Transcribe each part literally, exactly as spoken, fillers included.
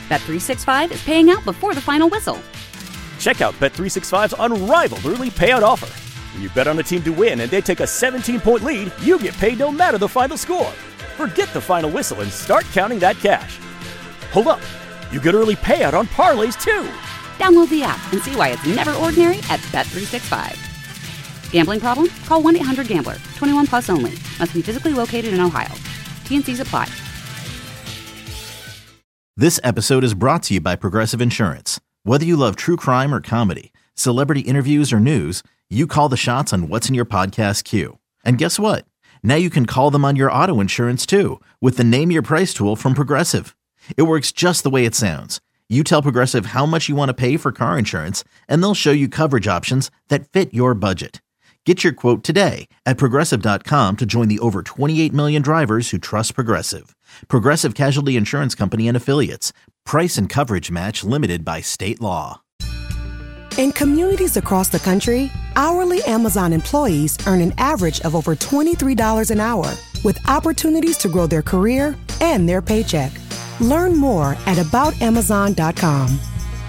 Bet three sixty-five is paying out before the final whistle. Check out Bet three sixty-five's unrivaled early payout offer. When you bet on a team to win and they take a seventeen-point lead, you get paid no matter the final score. Forget the final whistle and start counting that cash. Hold up. You get early payout on parlays, too. Download the app and see why it's never ordinary at Bet three sixty-five. Gambling problem? Call one eight hundred gambler. twenty-one plus only. Must be physically located in Ohio. T N Cs apply. This episode is brought to you by Progressive Insurance. Whether you love true crime or comedy, celebrity interviews or news, you call the shots on what's in your podcast queue. And guess what? Now you can call them on your auto insurance too with the Name Your Price tool from Progressive. It works just the way it sounds. You tell Progressive how much you want to pay for car insurance, and they'll show you coverage options that fit your budget. Get your quote today at Progressive dot com to join the over twenty-eight million drivers who trust Progressive. Progressive Casualty Insurance Company and Affiliates. Price and coverage match limited by state law. In communities across the country, hourly Amazon employees earn an average of over twenty-three dollars an hour, with opportunities to grow their career and their paycheck. Learn more at about amazon dot com.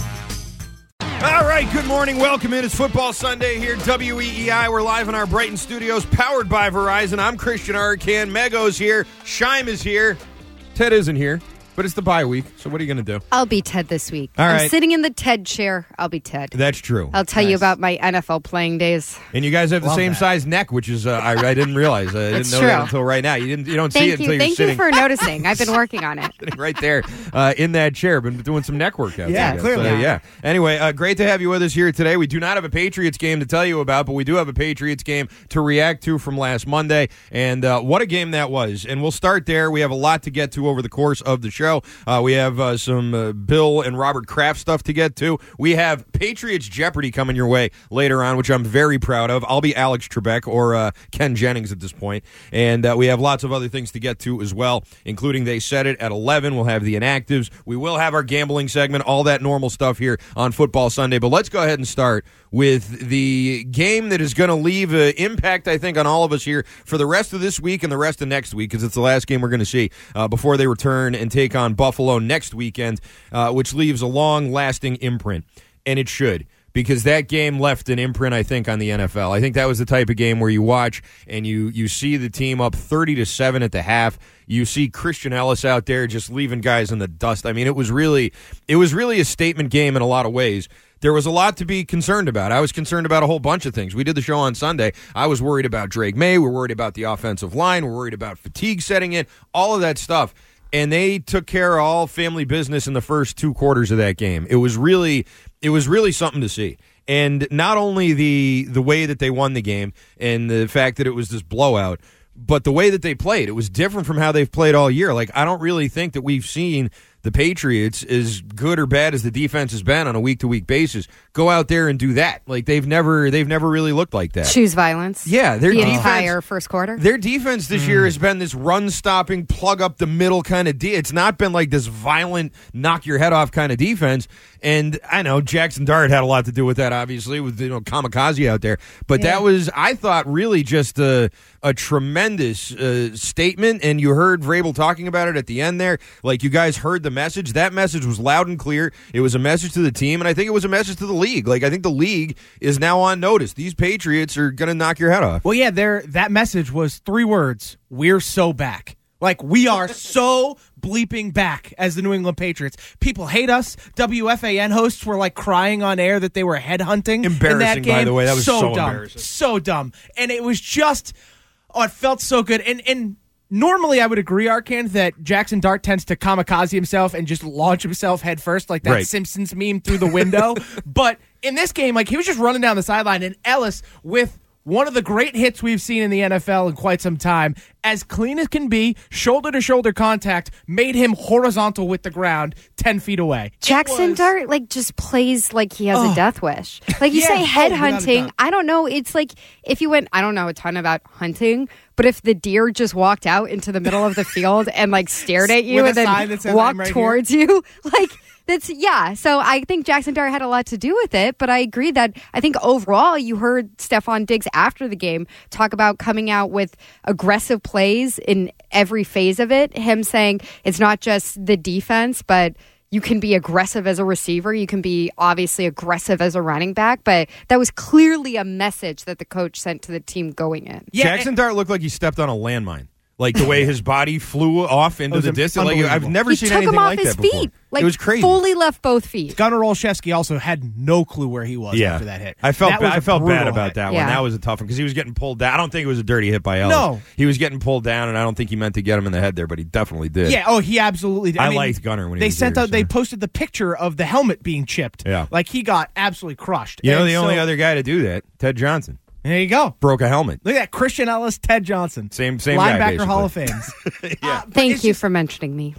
All right, good morning. Welcome in. It's Football Sunday here, W E E I. We're live in our Brighton studios, powered by Verizon. I'm Christian Arcand. Mego's here. Shime is here. Ted isn't here, but it's the bye week, so what are you going to do? I'll be Ted this week. All I'm right. sitting in the Ted chair. I'll be Ted. That's true. I'll tell Nice. you about my N F L playing days. And you guys have the Love same that. size neck, which is uh, I, I didn't realize. I didn't That's know that true. until right now. You didn't. You don't see Thank it you. until you're Thank you sitting, for noticing. I've been working on it. sitting right there uh, in that chair. Been doing some neck workouts. Yeah, I guess. clearly. Uh, yeah. Anyway, uh, great to have you with us here today. We do not have a Patriots game to tell you about, but we do have a Patriots game to react to from last Monday. And uh, what a game that was. And we'll start there. We have a lot to get to over the course of the show. Uh, we have uh, some uh, Bill and Robert Kraft stuff to get to. We have Patriots Jeopardy coming your way later on, which I'm very proud of. I'll be Alex Trebek or uh, Ken Jennings at this point. And uh, we have lots of other things to get to as well, including They Said It at eleven. We'll have the inactives. We will have our gambling segment, all that normal stuff here on Football Sunday. But let's go ahead and start with the game that is going to leave an impact, I think, on all of us here for the rest of this week and the rest of next week, because it's the last game we're going to see uh, before they return and take on Buffalo next weekend, uh, which leaves a long-lasting imprint. And it should, because that game left an imprint, I think, on the N F L. I think that was the type of game where you watch and you you see the team up thirty to seven at the half. You see Christian Ellis out there just leaving guys in the dust. I mean, it was really it was really a statement game in a lot of ways. There was a lot to be concerned about. I was concerned about a whole bunch of things. We did the show on Sunday. I was worried about Drake May. We're worried about the offensive line. We're worried about fatigue setting in, all of that stuff. And they took care of all family business in the first two quarters of that game. It was really, it was really something to see. And not only the the way that they won the game and the fact that it was this blowout, but the way that they played. It was different from how they've played all year. Like, I don't really think that we've seen the Patriots, as good or bad as the defense has been on a week-to-week basis, go out there and do that. Like, they've never they've never really looked like that. Choose violence. Yeah, their the defense, entire first quarter. Their defense this year has been this run-stopping, plug-up-the-middle kind of de- It's not been like this violent, knock-your-head-off kind of defense. And I know Jackson Dart had a lot to do with that, obviously, with, you know, Kamikaze out there. But Yeah. that was, I thought, really just a, a tremendous uh, statement. And you heard Vrabel talking about it at the end there. Like, you guys heard the message. That message was loud and clear. It was a message to the team, and I think it was a message to the league. Like, I think the league is now on notice. These Patriots are going to knock your head off. Well, yeah, there. That message was three words: "We're so back." Like, we are so bleeping back as the New England Patriots. People hate us. W F A N hosts were like crying on air that they were headhunting in that Embarrassing, game. by the way. That was so dumb, embarrassing. so dumb, and it was just. Oh, it felt so good, and and. Normally, I would agree, Arcand, that Jackson Dart tends to kamikaze himself and just launch himself head first, like that Right. Simpsons meme through the window. But in this game, like, he was just running down the sideline, and Ellis, with one of the great hits we've seen in the N F L in quite some time, as clean as can be, shoulder-to-shoulder contact, made him horizontal with the ground ten feet away. Jackson was- Dart, like, just plays like he has Oh. a death wish. Like, you Yeah, say oh, without a headhunting. doubt. I don't know. It's like if you went, I don't know a ton about hunting, but if the deer just walked out into the middle of the field and, like, stared at you With and a sign then that says, walked "I'm right towards you, like, that's, yeah. So I think Jackson Dart had a lot to do with it, but I agree that I think overall you heard Stephon Diggs after the game talk about coming out with aggressive plays in every phase of it. Him saying it's not just the defense, but you can be aggressive as a receiver. You can be obviously aggressive as a running back, but that was clearly a message that the coach sent to the team going in. Yeah, Jackson Dart looked like he stepped on a landmine. Like the way his body flew off into the distance. Like, I've never he seen took anything him off like his that before. feet. Like, it was crazy. Fully left both feet. Gunnar Olszewski also had no clue where he was yeah. after that hit. I felt that ba- I felt bad about hit. that yeah. one. That was a tough one because he was getting pulled down. I don't think it was a dirty hit by Ellis. No. He was getting pulled down, and I don't think he meant to get him in the head there, but he definitely did. Yeah, oh, he absolutely did. I, I mean, liked Gunnar when he they was sent there, out. so. They posted the picture of the helmet being chipped. Yeah. Like he got absolutely crushed. You know, And the so, only other guy to do that, Ted Johnson, there you go. broke a helmet. Look at that, Christian Ellis, Ted Johnson, Same, same guy, linebacker basically. Hall of Fame. yeah. Thank it's you just- for mentioning me.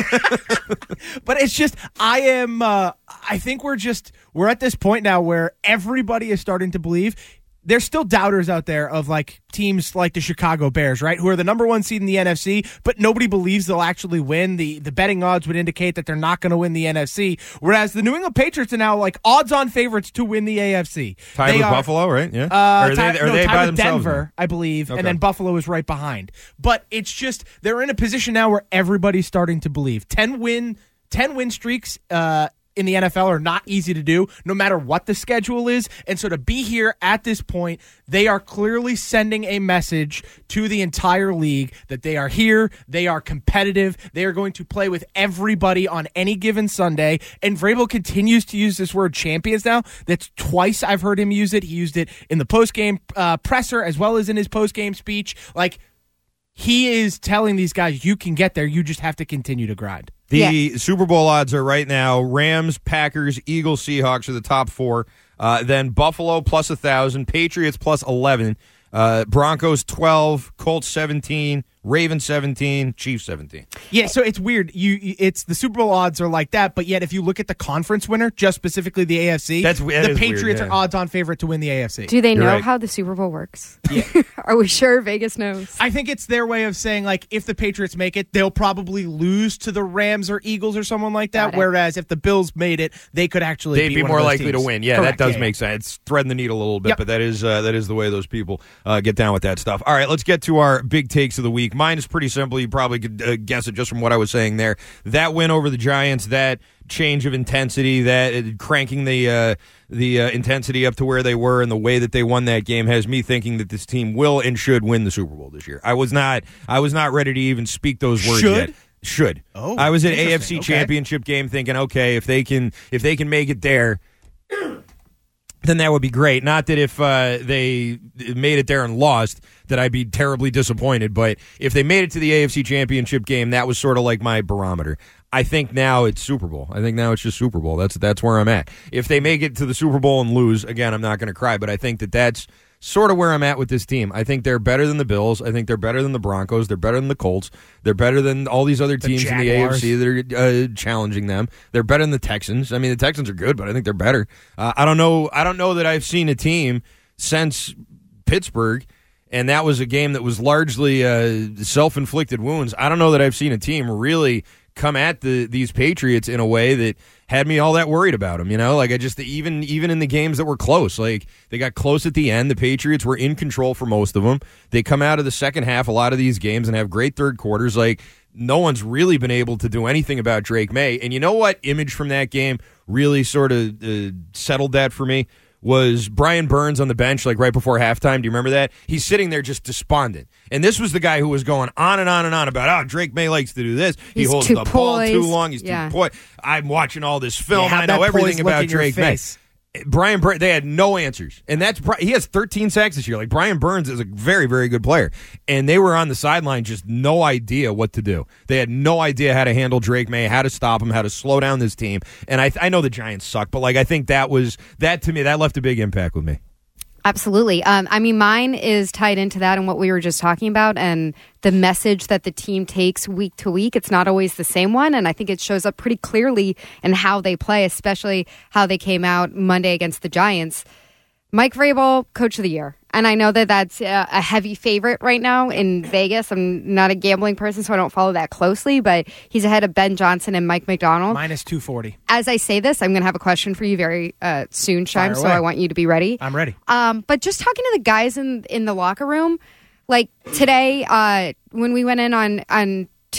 But it's just, I am, uh, I think we're just, we're at this point now where everybody is starting to believe. There's still doubters out there of like teams like the Chicago Bears, right? Who are the number one seed in the N F C, but nobody believes they'll actually win. The the betting odds would indicate that they're not going to win the N F C. Whereas the New England Patriots are now like odds on favorites to win the A F C. Tied They with are, Buffalo, right? Yeah. Uh, or are tie- they, are no, they tied by with themselves? Denver, I believe, Okay. and then Buffalo is right behind. But it's just they're in a position now where everybody's starting to believe. Ten win, ten win streaks. Uh, in the N F L are not easy to do, no matter what the schedule is. And so to be here at this point, they are clearly sending a message to the entire league that they are here, they are competitive, they are going to play with everybody on any given Sunday. And Vrabel continues to use this word champions now. That's twice I've heard him use it. He used it in the postgame uh, presser as well as in his postgame speech. Like, he is telling these guys, you can get there, you just have to continue to grind. The Yeah. Super Bowl odds are right now Rams, Packers, Eagles, Seahawks are the top four. Uh, then Buffalo plus one thousand, Patriots plus eleven, uh, Broncos twelve, Colts seventeen, Ravens seventeen, Chiefs seventeen. Yeah, so it's weird. You, it's the Super Bowl odds are like that, but yet if you look at the conference winner, just specifically the A F C, That's- that the is weird, Patriots yeah. are odds-on favorite to win the A F C. Do they You're know right. how the Super Bowl works? Yeah. Are we sure Vegas knows? I think it's their way of saying, like, if the Patriots make it, they'll probably lose to the Rams or Eagles or someone like that. Got it. Whereas if the Bills made it, they could actually They'd beat be one more of those likely teams. to win. Yeah, Correct. that does Yeah, make sense. It's threading the needle a little bit, Yep. but that is uh, that is the way those people uh, get down with that stuff. All right, let's get to our big takes of the week. Mine is pretty simple. You probably could uh, guess it just from what I was saying there. That win over the Giants, that change of intensity, that uh, cranking the uh, the uh, intensity up to where they were, and the way that they won that game has me thinking that this team will and should win the Super Bowl this year. I was not I was not ready to even speak those words Should? yet. Should. Oh, I was at A F C interesting. Okay. Championship game thinking, okay, if they can if they can make it there, then that would be great. Not that if uh, they made it there and lost, that I'd be terribly disappointed. But if they made it to the A F C Championship game, that was sort of like my barometer. I think now it's Super Bowl. I think now it's just Super Bowl. That's that's where I'm at. If they make it to the Super Bowl and lose, again, I'm not going to cry. But I think that that's sort of where I'm at with this team. I think they're better than the Bills. I think they're better than the Broncos. They're better than the Colts. They're better than all these other The teams in the A F Jaguars. C that are uh, challenging them. They're better than the Texans. I mean, the Texans are good, but I think they're better. Uh, I don't know. I don't know that I've seen a team since Pittsburgh, and that was a game that was largely uh, self-inflicted wounds. I don't know that I've seen a team really come at the these Patriots in a way that had me all that worried about them. You know, like I just even even in the games that were close, like they got close at the end. The Patriots were in control for most of them. They come out of the second half a lot of these games and have great third quarters. Like no one's really been able to do anything about Drake May. And you know what image from that game really sort of uh, settled that for me? Was Brian Burns on the bench like right before halftime. Do you remember that? He's sitting there just despondent. And this was the guy who was going on and on and on about, oh, Drake May likes to do this. He He's holds too the ball too poised. long. He's Yeah. too poised. I'm watching all this film. Yeah, have I know that everything poised look about in your Drake May. face. Brian Burns, they had no answers. And that's he has thirteen sacks this year. Like Brian Burns is a very, very good player. And they were on the sideline just no idea what to do. They had no idea how to handle Drake May, how to stop him, how to slow down this team. And I I know the Giants suck, but like I think that was that to me, that left a big impact with me. Absolutely. Um, I mean, mine is tied into that and what we were just talking about and the message that the team takes week to week. It's not always the same one, and I think it shows up pretty clearly in how they play, especially how they came out Monday against the Giants. Mike Vrabel, Coach of the Year. And I know that that's a a heavy favorite right now in Vegas. I'm not a gambling person, so I don't follow that closely, but he's ahead of Ben Johnson and Mike McDonald. Minus two forty. As I say this, I'm going to have a question for you very uh, soon, Fire Shime, so away. I want you to be ready. I'm ready. Um, but just talking to the guys in in the locker room, like today, uh, when we went in on on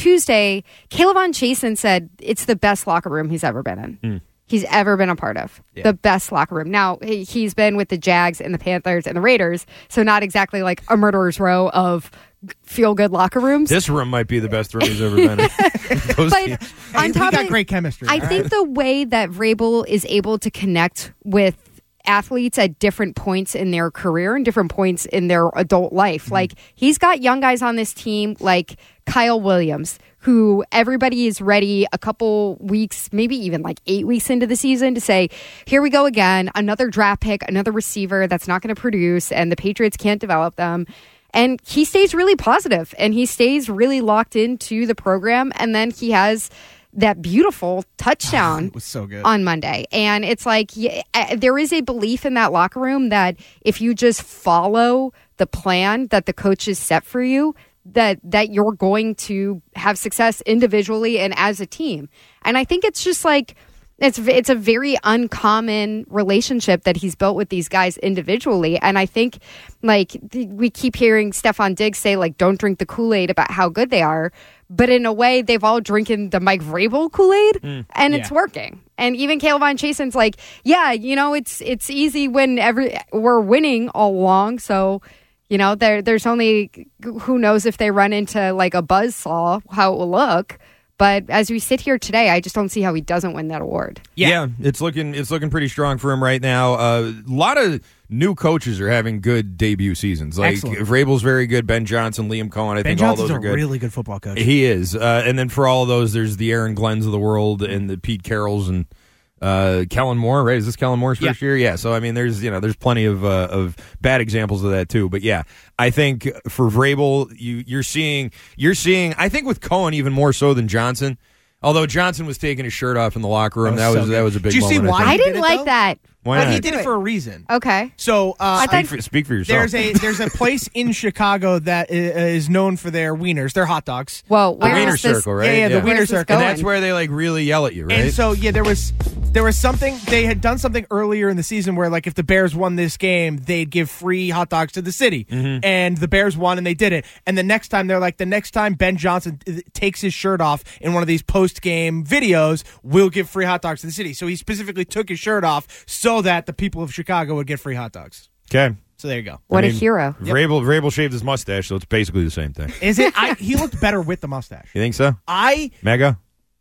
Tuesday, Caleb Chasen said it's the best locker room he's ever been in. Mm. He's ever been a part of. Yeah. The best locker room. Now, he's been with the Jags and the Panthers and the Raiders, so not exactly like a murderer's row of feel-good locker rooms. This room might be the best room he's ever been in. But hey, on top we got of, great chemistry. I think right? the way that Vrabel is able to connect with athletes at different points in their career and different points in their adult life. Mm-hmm. Like, he's got young guys on this team like Kyle Williams, who everybody is ready a couple weeks, maybe even like eight weeks into the season to say, here we go again, another draft pick, another receiver that's not going to produce, and the Patriots can't develop them. And he stays really positive, and he stays really locked into the program, and then he has that beautiful touchdown it was so good. On Monday. And it's like, yeah, there is a belief in that locker room that if you just follow the plan that the coaches set for you, that that you're going to have success individually and as a team. And I think it's just like, it's it's a very uncommon relationship that he's built with these guys individually. And I think, like, we keep hearing Stefon Diggs say, like, don't drink the Kool-Aid about how good they are. But in a way, they've all drinking the Mike Vrabel Kool-Aid, mm, and yeah. it's working. And even Caleb Chasen's like, yeah, you know, it's it's easy when every we're winning all along. So, you know, there there's only, who knows if they run into like a buzzsaw, how it will look. But as we sit here today, I just don't see how he doesn't win that award. Yeah, yeah it's looking it's looking pretty strong for him right now. Uh, a lot of new coaches are having good debut seasons. Like, Excellent. Vrabel's very good. Ben Johnson, Liam Cohen, I ben think Johnson's all those are good. Ben Johnson's a really good football coach. He is. Uh, and then for all of those, there's the Aaron Glens of the world and the Pete Carrolls and uh, Kellen Moore, right? Is this Kellen Moore's first yeah. year? Yeah. So, I mean, there's, you know, there's plenty of uh, of bad examples of that, too. But, yeah, I think for Vrabel, you, you're seeing, you're seeing, I think with Cohen even more so than Johnson. Although Johnson was taking his shirt off in the locker room, that was that was, so that was a big Did you moment. See why I, I didn't did like though? that. Why but not? he did it for a reason. Okay. So uh, speak, for, speak for yourself. There's a there's a place in Chicago that is known for their wieners. They're hot dogs. Well, the Wiener Circle, right? Yeah, yeah, yeah. the Wiener Circle. And that's where they like really yell at you, right? And so yeah, there was there was something they had done something earlier in the season where like if the Bears won this game, they'd give free hot dogs to the city. Mm-hmm. And the Bears won and they did it. And the next time they're like the next time Ben Johnson takes his shirt off in one of these post game videos, we'll give free hot dogs to the city. So he specifically took his shirt off so that the people of Chicago would get free hot dogs. Okay. So there you go. What I mean, a hero. Vrabel, Vrabel shaved his mustache, so it's basically the same thing. Is it? I, he looked better with the mustache. You think so? I Mega?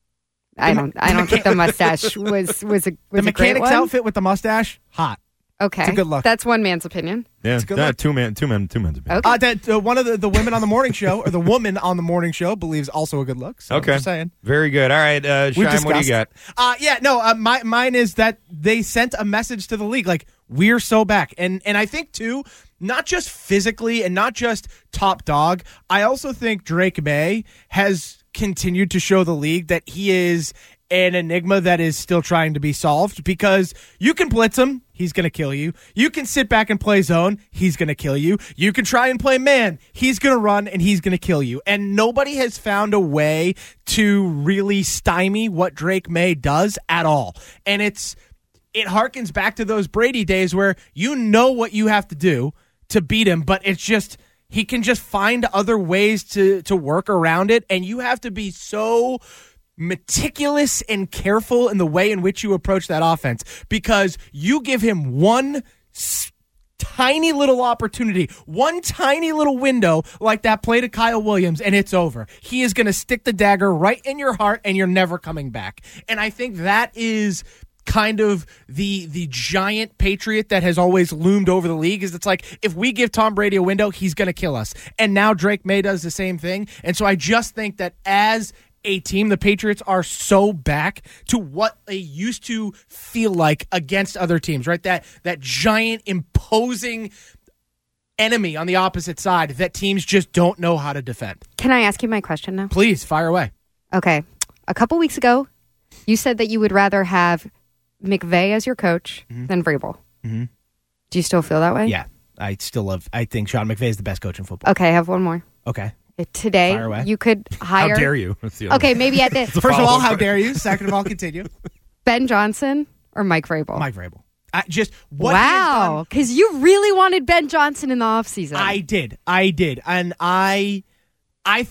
I don't I don't think the mustache was was a was The a mechanic's great one. outfit with the mustache, hot. Okay. It's a good look. That's one man's opinion. Yeah, it's a good uh, look. two men, two men, two men's opinion. Okay. Uh, that, uh, one of the, the women on the morning show, or the woman on the morning show, believes also a good look. So okay. I'm just saying. Very good. All right, uh, Shime, what do you got? Uh, yeah, no, uh, my, mine is that they sent a message to the league, like, we're so back. And, and I think, too, not just physically and not just top dog, I also think Drake May has continued to show the league that he is an enigma that is still trying to be solved, because you can blitz him, he's going to kill you. You can sit back and play zone, he's going to kill you. You can try and play man, he's going to run and he's going to kill you. And nobody has found a way to really stymie what Drake May does at all. And it's it harkens back to those Brady days where you know what you have to do to beat him, but it's just he can just find other ways to to work around it, and you have to be so meticulous and careful in the way in which you approach that offense, because you give him one s- tiny little opportunity, one tiny little window like that play to Kyle Williams, and it's over. He is going to stick the dagger right in your heart, and you're never coming back. And I think that is kind of the the giant patriot that has always loomed over the league, is it's like, if we give Tom Brady a window, he's going to kill us. And now Drake May does the same thing. And so I just think that as a team, the Patriots are so back to what they used to feel like against other teams, right? That that giant imposing enemy on the opposite side that teams just don't know how to defend. Can I ask you my question now? Please, fire away. Okay. A couple weeks ago, you said that you would rather have McVay as your coach mm-hmm. than Vrabel. Mm-hmm. Do you still feel that way? Yeah, I still love, I think Sean McVay is the best coach in football. Okay, I have one more. Okay. Today, you could hire... How dare you? Okay, maybe at the... First of all, how dare you? Second of all, continue. Ben Johnson or Mike Vrabel? Mike Vrabel. I just what Wow, because you really wanted Ben Johnson in the offseason. I did. I did. And I I think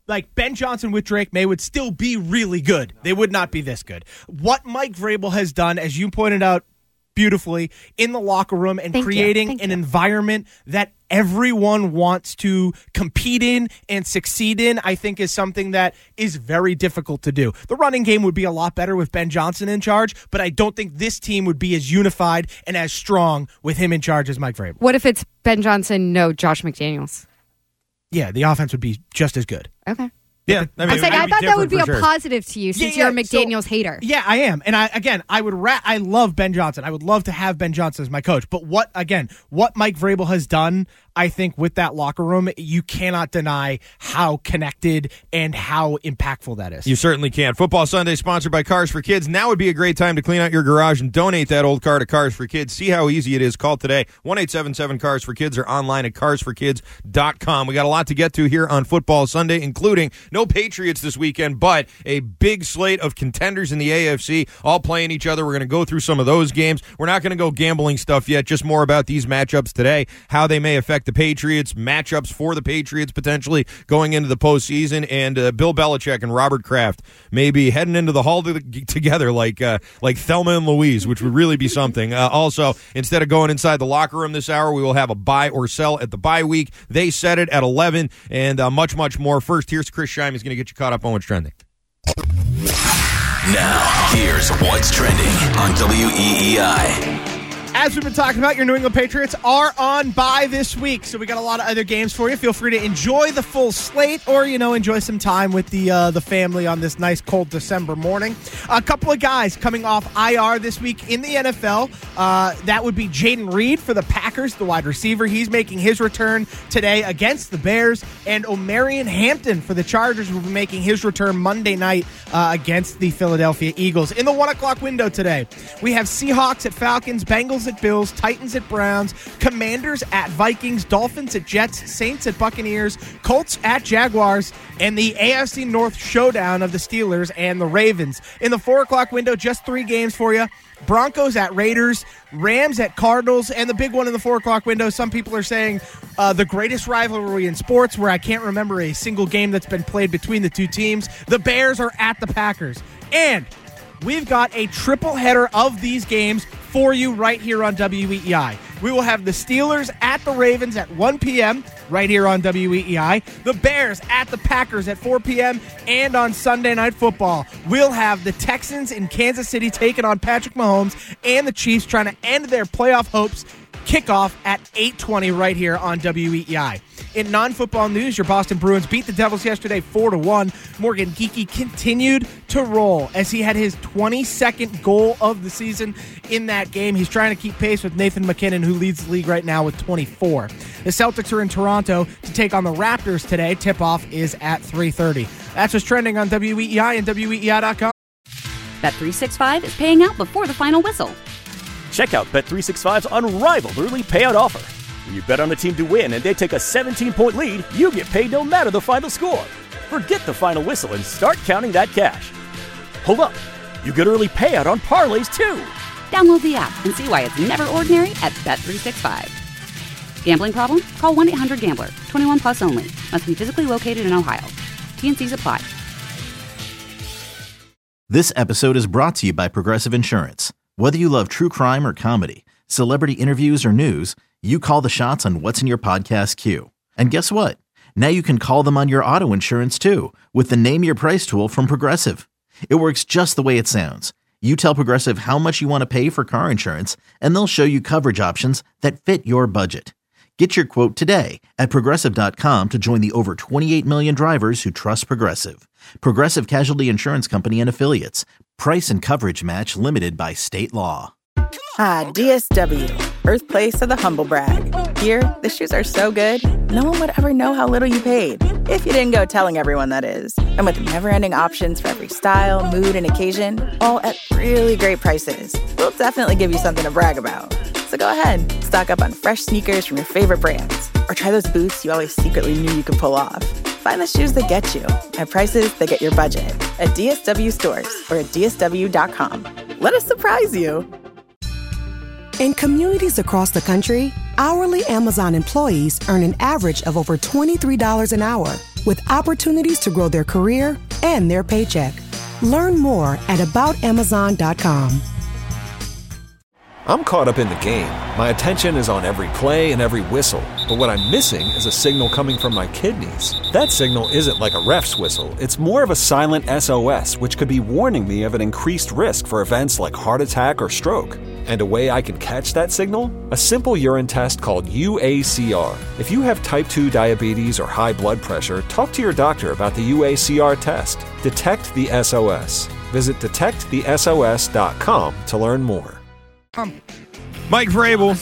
like Ben Johnson with Drake May would still be really good. They would not be this good. What Mike Vrabel has done, as you pointed out beautifully, in the locker room and Thank creating Thank an you. environment that everyone wants to compete in and succeed in, I think is something that is very difficult to do. The running game would be a lot better with Ben Johnson in charge, but I don't think this team would be as unified and as strong with him in charge as Mike Vrabel. What if it's Ben Johnson, no Josh McDaniels? Yeah, the offense would be just as good. Okay. Yeah, I mean, I'm saying it I would be thought that would be a different for sure. positive to you since Yeah, you're a yeah, so- McDaniels hater. Yeah, I am. And I again, I would ra- I love Ben Johnson. I would love to have Ben Johnson as my coach. But what again, what Mike Vrabel has done, I think, with that locker room, you cannot deny how connected and how impactful that is. You certainly can. Football Sunday sponsored by Cars for Kids. Now would be a great time to clean out your garage and donate that old car to Cars for Kids. See how easy it is. Call today, one eight seven seven cars for kids or online at cars for kids dot com. We got a lot to get to here on Football Sunday, including no Patriots this weekend, but a big slate of contenders in the A F C all playing each other. We're going to go through some of those games. We're not going to go gambling stuff yet, just more about these matchups today, how they may affect the Patriots, matchups for the Patriots potentially going into the postseason, and uh, Bill Belichick and Robert Kraft maybe heading into the hall to, together like uh, like Thelma and Louise, which would really be something. Uh, also, instead of going inside the locker room this hour, we will have a buy or sell at the bye week. They said it at eleven, and uh, much, much more. First, here's Chris Scheim. He's going to get you caught up on what's trending. Now, here's what's trending on W E E I. As we've been talking about, your New England Patriots are on bye this week, so we got a lot of other games for you. Feel free to enjoy the full slate, or you know, enjoy some time with the uh, the family on this nice cold December morning. A couple of guys coming off I R this week in the N F L. Uh, that would be Jaden Reed for the Packers, the wide receiver. He's making his return today against the Bears, and Omarion Hampton for the Chargers will be making his return Monday night uh, against the Philadelphia Eagles. In the one o'clock window today, we have Seahawks at Falcons, Bengals at Bills, Titans at Browns, Commanders at Vikings, Dolphins at Jets, Saints at Buccaneers, Colts at Jaguars, and the A F C North showdown of the Steelers and the Ravens. In the four o'clock window, just three games for you. Broncos at Raiders, Rams at Cardinals, and the big one in the four o'clock window, some people are saying uh, the greatest rivalry in sports, where I can't remember a single game that's been played between the two teams. The Bears are at the Packers. And we've got a triple header of these games for you right here on W E E I. We will have the Steelers at the Ravens at one p.m. right here on W E E I. The Bears at the Packers at four p.m. And on Sunday Night Football, we'll have the Texans in Kansas City taking on Patrick Mahomes, and the Chiefs trying to end their playoff hopes. Kickoff at eight twenty right here on W E E I. In non-football news, your Boston Bruins beat the Devils yesterday four to one. Morgan Geekie continued to roll as he had his twenty-second goal of the season in that game. He's trying to keep pace with Nathan McKinnon, who leads the league right now with twenty-four. The Celtics are in Toronto to take on the Raptors today. Tip-off is at three thirty. That's what's trending on W E E I and W E E I dot com. Bet three sixty-five is paying out before the final whistle. Check out Bet three sixty-five's unrivaled early payout offer. When you bet on a team to win and they take a seventeen-point lead, you get paid no matter the final score. Forget the final whistle and start counting that cash. Hold up. You get early payout on parlays, too. Download the app and see why it's never ordinary at Bet three sixty-five. Gambling problem? Call one eight hundred gambler. twenty-one plus only. Must be physically located in Ohio. T N Cs apply. This episode is brought to you by Progressive Insurance. Whether you love true crime or comedy, celebrity interviews or news, you call the shots on what's in your podcast queue. And guess what? Now you can call them on your auto insurance too with the Name Your Price tool from Progressive. It works just the way it sounds. You tell Progressive how much you want to pay for car insurance, and they'll show you coverage options that fit your budget. Get your quote today at Progressive dot com to join the over twenty-eight million drivers who trust Progressive. Progressive Casualty Insurance Company and Affiliates. Price and coverage match limited by state law. Ah, D S W, birthplace of the humble brag. Here, the shoes are so good, no one would ever know how little you paid. If you didn't go telling everyone, that is. And with never-ending options for every style, mood, and occasion, all at really great prices, we'll definitely give you something to brag about. So go ahead, stock up on fresh sneakers from your favorite brands, or try those boots you always secretly knew you could pull off. Find the shoes that get you at prices that get your budget at D S W stores or at D S W dot com. Let us surprise you. In communities across the country, hourly Amazon employees earn an average of over twenty-three dollars an hour. with opportunities to grow their career and their paycheck. Learn more at about amazon dot com. I'm caught up in the game. My attention is on every play and every whistle. But what I'm missing is a signal coming from my kidneys. That signal isn't like a ref's whistle. It's more of a silent S O S, which could be warning me of an increased risk for events like heart attack or stroke. And a way I can catch that signal? A simple urine test called U A C R. If you have type two diabetes or high blood pressure, talk to your doctor about the U A C R test. Detect the S O S. Visit detect the S O S dot com to learn more. Mike Vrabel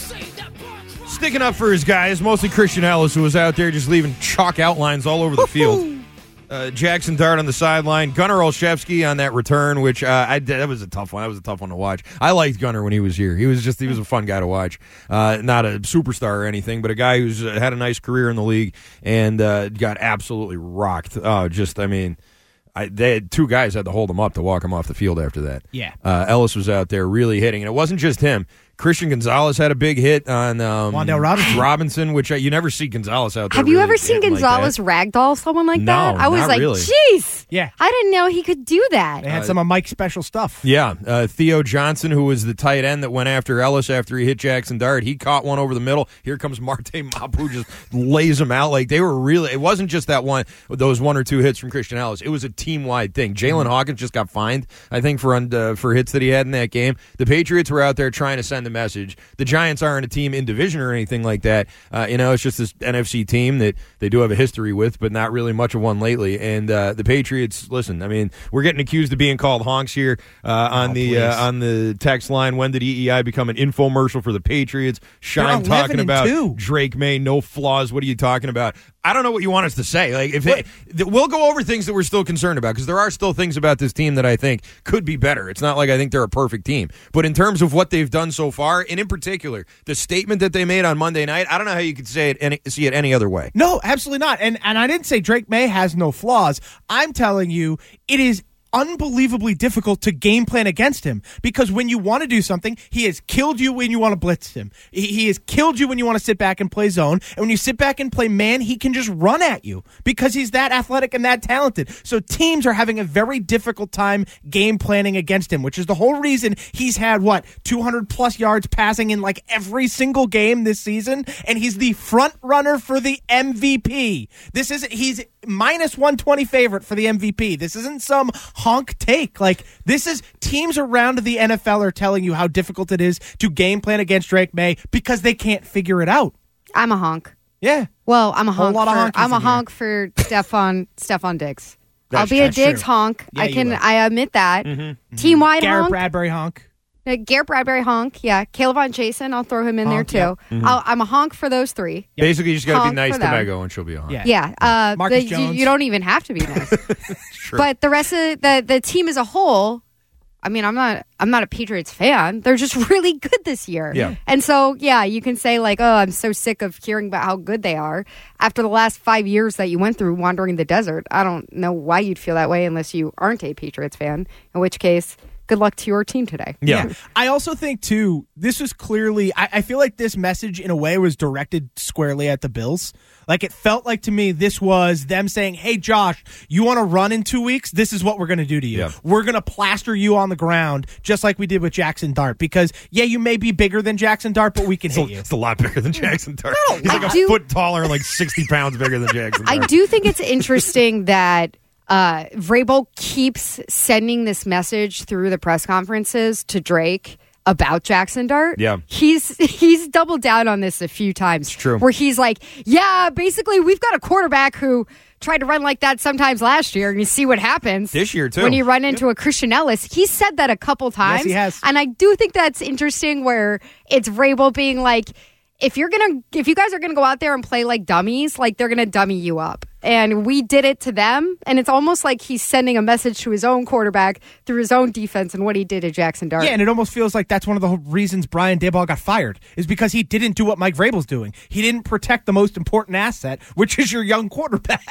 sticking up for his guys, mostly Christian Ellis, who was out there just leaving chalk outlines all over the field. Uh, Jackson Dart on the sideline. Gunnar Olszewski on that return, which uh, I that was a tough one. That was a tough one to watch. I liked Gunnar when he was here. He was just he was a fun guy to watch. Uh, not a superstar or anything, but a guy who's uh, had a nice career in the league and uh, got absolutely rocked. Oh, just I mean. I, they had two guys had to hold him up to walk him off the field after that. Yeah. Uh, Ellis was out there really hitting. And it wasn't just him. Christian Gonzalez had a big hit on um, Wan'Dale Robinson. Robinson, which uh, you never see Gonzalez out there. Have you really ever seen hitting like Gonzalez that. ragdoll someone like No, that? I was not like, really. jeez. Yeah. I didn't know he could do that. They had some of Mike's special stuff. Yeah, uh, Theo Johnson, who was the tight end that went after Ellis after he hit Jackson Dart, he caught one over the middle. Here comes Marte Mapu, just lays him out. Like they were really. It wasn't just that one, those one or two hits from Christian Ellis. It was a team wide thing. Jalen Hawkins just got fined, I think, for uh, for hits that he had in that game. The Patriots were out there trying to send a message. The Giants aren't a team in division or anything like that. Uh, you know, it's just this N F C team that they do have a history with, but not really much of one lately. And uh, the Patriots, listen, I mean, we're getting accused of being called honks here uh, on oh, the uh, on the text line. When did E E I become an infomercial for the Patriots? Shine talking about two. Drake May, no flaws. What are you talking about? I don't know what you want us to say. Like, if it, we'll go over things that we're still concerned about because there are still things about this team that I think could be better. It's not like I think they're a perfect team, but in terms of what they've done so far, and in particular, the statement that they made on Monday night, I don't know how you could say it, any, see it any other way. No, absolutely not. And and I didn't say Drake May has no flaws. I'm telling you, it is unbelievably difficult to game plan against him because when you want to do something, he has killed you when you want to blitz him. He, he has killed you when you want to sit back and play zone. And when you sit back and play man, he can just run at you because he's that athletic and that talented. So teams are having a very difficult time game planning against him, which is the whole reason he's had, what, two hundred plus yards passing in like every single game this season. And he's the front runner for the M V P. This isn't, he's minus one twenty favorite for the M V P. This isn't some honk take. Like, this is teams around the N F L are telling you how difficult it is to game plan against Drake May because they can't figure it out. I'm a honk. Yeah. Well, I'm a honk. lot of for, honkies I'm a in here. honk for Stephon Stephon Diggs. That's- I'll be a that's Diggs true. honk. Yeah, I you can. will. I admit that. Mm-hmm. Team wide Garrett honk. Bradbury honk. Uh, Garrett Bradbury honk. Yeah. Caleb on Jason. I'll throw him in Honk, there too. yeah. Mm-hmm. I'll, I'm a honk for those three. Basically, you just got to be Honk nice for to them. Mego and she'll be on. Yeah. Yeah. Uh, Marcus the- you, Jones. you don't even have to be nice. True. But the rest of the the team as a whole, I mean, I'm not I'm not a Patriots fan. They're just really good this year. Yeah. And so, yeah, you can say like, oh, I'm so sick of hearing about how good they are after the last five years that you went through wandering the desert. I don't know why you'd feel that way unless you aren't a Patriots fan, in which case, good luck to your team today. Yeah. Yeah. I also think, too, this was clearly, I, I feel like this message, in a way, was directed squarely at the Bills. Like, it felt like to me this was them saying, hey, Josh, you want to run in two weeks? This is what we're going to do to you. Yeah. We're going to plaster you on the ground, just like we did with Jackson Dart. Because, yeah, you may be bigger than Jackson Dart, but we can It's a, hit you. it's a lot bigger than Jackson Dart. No, He's like I a do- foot taller and like sixty pounds bigger than Jackson Dart. I do think it's interesting that uh, Vrabel keeps sending this message through the press conferences to Drake about Jackson Dart. Yeah. He's he's doubled down on this a few times. It's true. Where he's like, yeah, basically we've got a quarterback who tried to run like that sometimes last year, and you see what happens. This year, too. When you run into a Christian Ellis. He said that a couple times. he has. And I do think that's interesting where it's Vrabel being like, if you're gonna, if you guys are gonna go out there and play like dummies, like they're gonna dummy you up, and we did it to them, and it's almost like he's sending a message to his own quarterback through his own defense and what he did to Jackson Dart. Yeah, and it almost feels like that's one of the reasons Brian Daboll got fired, is because he didn't do what Mike Vrabel's doing. He didn't protect the most important asset, which is your young quarterback.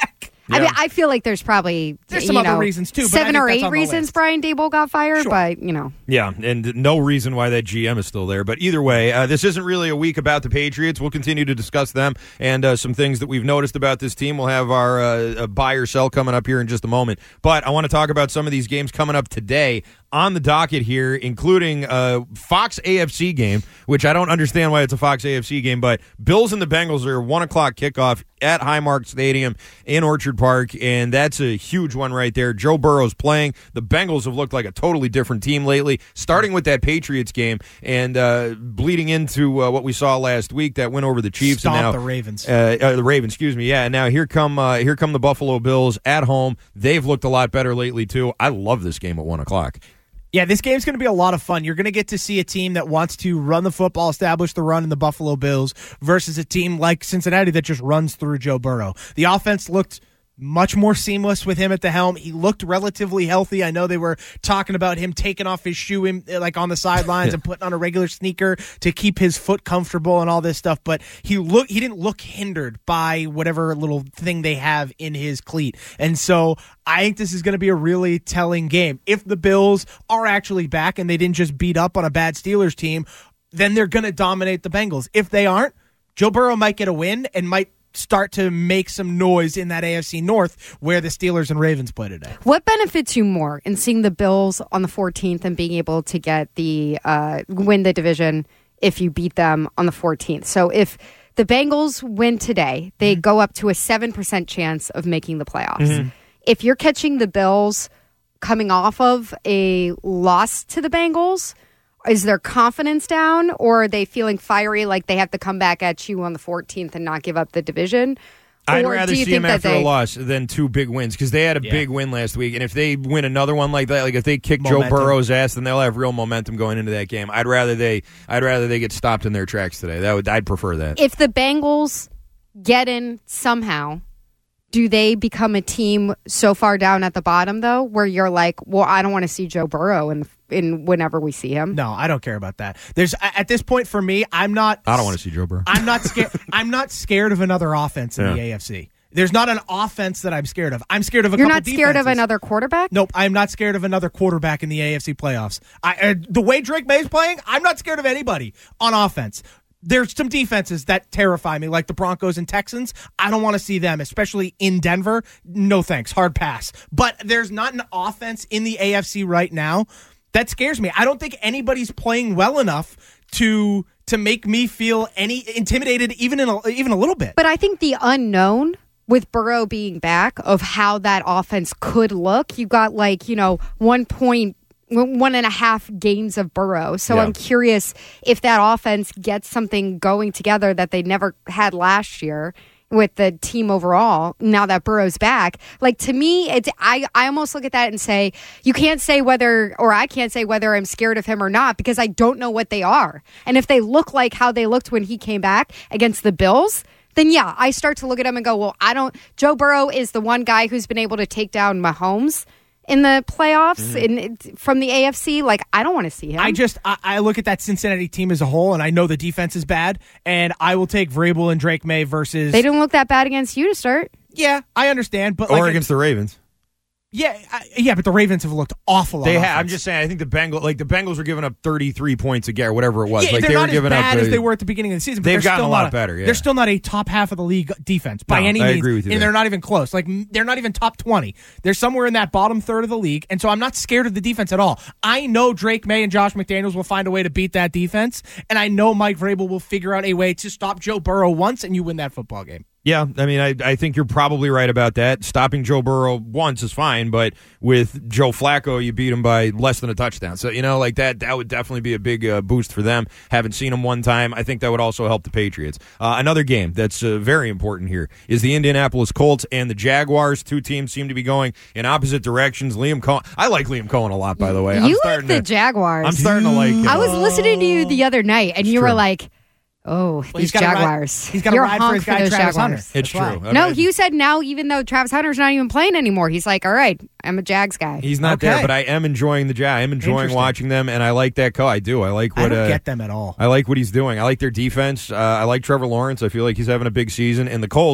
I Yeah. mean, I feel like there's probably There's some you other know, reasons, too, but I seven think or that's eight on the reasons list. Brian Daboll got fired, Sure. but, you know. Yeah, and no reason why that G M is still there. But either way, uh, this isn't really a week about the Patriots. We'll continue to discuss them and uh, some things that we've noticed about this team. We'll have our uh, buy or sell coming up here in just a moment. But I want to talk about some of these games coming up today on the docket here, including a Fox A F C game, which I don't understand why it's a Fox A F C game, but Bills and the Bengals are one o'clock kickoff at Highmark Stadium in Orchard Park, and that's a huge one right there. Joe Burrow's playing. The Bengals have looked like a totally different team lately, starting with that Patriots game and uh, bleeding into uh, what we saw last week, that win over the Chiefs. Stomp and now, the Ravens. Uh, uh, the Ravens, excuse me, yeah. And now here come, uh, here come the Buffalo Bills at home. They've looked a lot better lately, too. I love this game at one o'clock. Yeah, this game's going to be a lot of fun. You're going to get to see a team that wants to run the football, establish the run in the Buffalo Bills versus a team like Cincinnati that just runs through Joe Burrow. The offense looked much more seamless with him at the helm. He looked relatively healthy. I know they were talking about him taking off his shoe in, like on the sidelines and putting on a regular sneaker to keep his foot comfortable and all this stuff, but he look he didn't look hindered by whatever little thing they have in his cleat. And so I think this is going to be a really telling game. If the Bills are actually back and they didn't just beat up on a bad Steelers team, then they're going to dominate the Bengals. If they aren't, Joe Burrow might get a win and might start to make some noise in that A F C North where the Steelers and Ravens play today. What benefits you more in seeing the Bills on the fourteenth and being able to get the uh, win the division if you beat them on the fourteenth? So if the Bengals win today, they mm-hmm. go up to a seven percent chance of making the playoffs. Mm-hmm. If you're catching the Bills coming off of a loss to the Bengals, is their confidence down, or are they feeling fiery like they have to come back at you on the fourteenth and not give up the division? I'd or rather do you see think them after they... a loss than two big wins, because they had a Yeah. big win last week. And if they win another one like that, like if they kick Momentum. Joe Burrow's ass, then they'll have real momentum going into that game. I'd rather they, I'd rather they get stopped in their tracks today. That would, I'd prefer that. If the Bengals get in somehow, do they become a team so far down at the bottom, though, where you're like, well, I don't want to see Joe Burrow in, in whenever we see him? No, I don't care about that. There's at this point for me, I'm not. I don't want to see Joe Burrow. I'm not scared. I'm not scared of another offense in Yeah. the A F C. There's not an offense that I'm scared of. I'm scared of a You're couple not scared of defenses. another quarterback? Nope, I'm not scared of another quarterback in the A F C playoffs. I, uh, the way Drake May's playing, I'm not scared of anybody on offense. There's some defenses that terrify me, like the Broncos and Texans. I don't want to see them, especially in Denver. No thanks, hard pass. But there's not an offense in the A F C right now that scares me. I don't think anybody's playing well enough to to make me feel any intimidated, even in a, even a little bit. But I think the unknown with Burrow being back of how that offense could look, you got like, you know, one point one and a half games of Burrow. So Yeah. I'm curious if that offense gets something going together that they never had last year with the team overall, now that Burrow's back. Like, to me, it's I, I almost look at that and say, you can't say whether, or I can't say whether I'm scared of him or not, because I don't know what they are. And if they look like how they looked when he came back against the Bills, then yeah, I start to look at him and go, well, I don't, Joe Burrow is the one guy who's been able to take down Mahomes in the playoffs Mm-hmm. in, from the A F C. Like, I don't want to see him. I just I, I look at that Cincinnati team as a whole, and I know the defense is bad, and I will take Vrabel and Drake May versus. They didn't look that bad against you to start. Yeah, I understand, but Or like, against the Ravens. yeah, I, yeah, but the Ravens have looked awful. They on have. I'm offense. just saying. I think the Bengals, like the Bengals, were giving up thirty-three points a game, or whatever it was. Yeah, like they're they not were as giving bad up. as uh, they were at the beginning of the season. But they've they're gotten still a lot not better, yeah. They're still not a top half of the league defense by No, any I means, agree with you and there. they're not even close. Like m- they're not even top twenty. They're somewhere in that bottom third of the league, and so I'm not scared of the defense at all. I know Drake May and Josh McDaniels will find a way to beat that defense, and I know Mike Vrabel will figure out a way to stop Joe Burrow once, and you win that football game. Yeah, I mean, I, I think you're probably right about that. Stopping Joe Burrow once is fine, but with Joe Flacco, you beat him by less than a touchdown. So, you know, like that, that would definitely be a big uh, boost for them. Haven't seen him one time. I think that would also help the Patriots. Uh, another game that's uh, very important here is the Indianapolis Colts and the Jaguars. Two teams seem to be going in opposite directions. Liam Cohen, I like Liam Cohen a lot, by the way. I'm You like starting the to, Jaguars. I'm starting to like him. I was listening to you the other night, and you true. were like, oh, he's these gotta ride- Jaguars. he's gotta You're ride for honk his guy, those Travis Hunter. Jaguars. It's That's true. why. I No, mean, you said now, even though Travis Hunter's not even playing anymore, he's like, all right, I'm a Jags guy. He's not Okay. there, but I am enjoying the Jag. I am enjoying Interesting. watching them, and I like that co. I do. I like I what don't uh, get them at all. I like what he's doing. I like their defense. Uh, I like Trevor Lawrence. I feel like he's having a big season. And the Colts,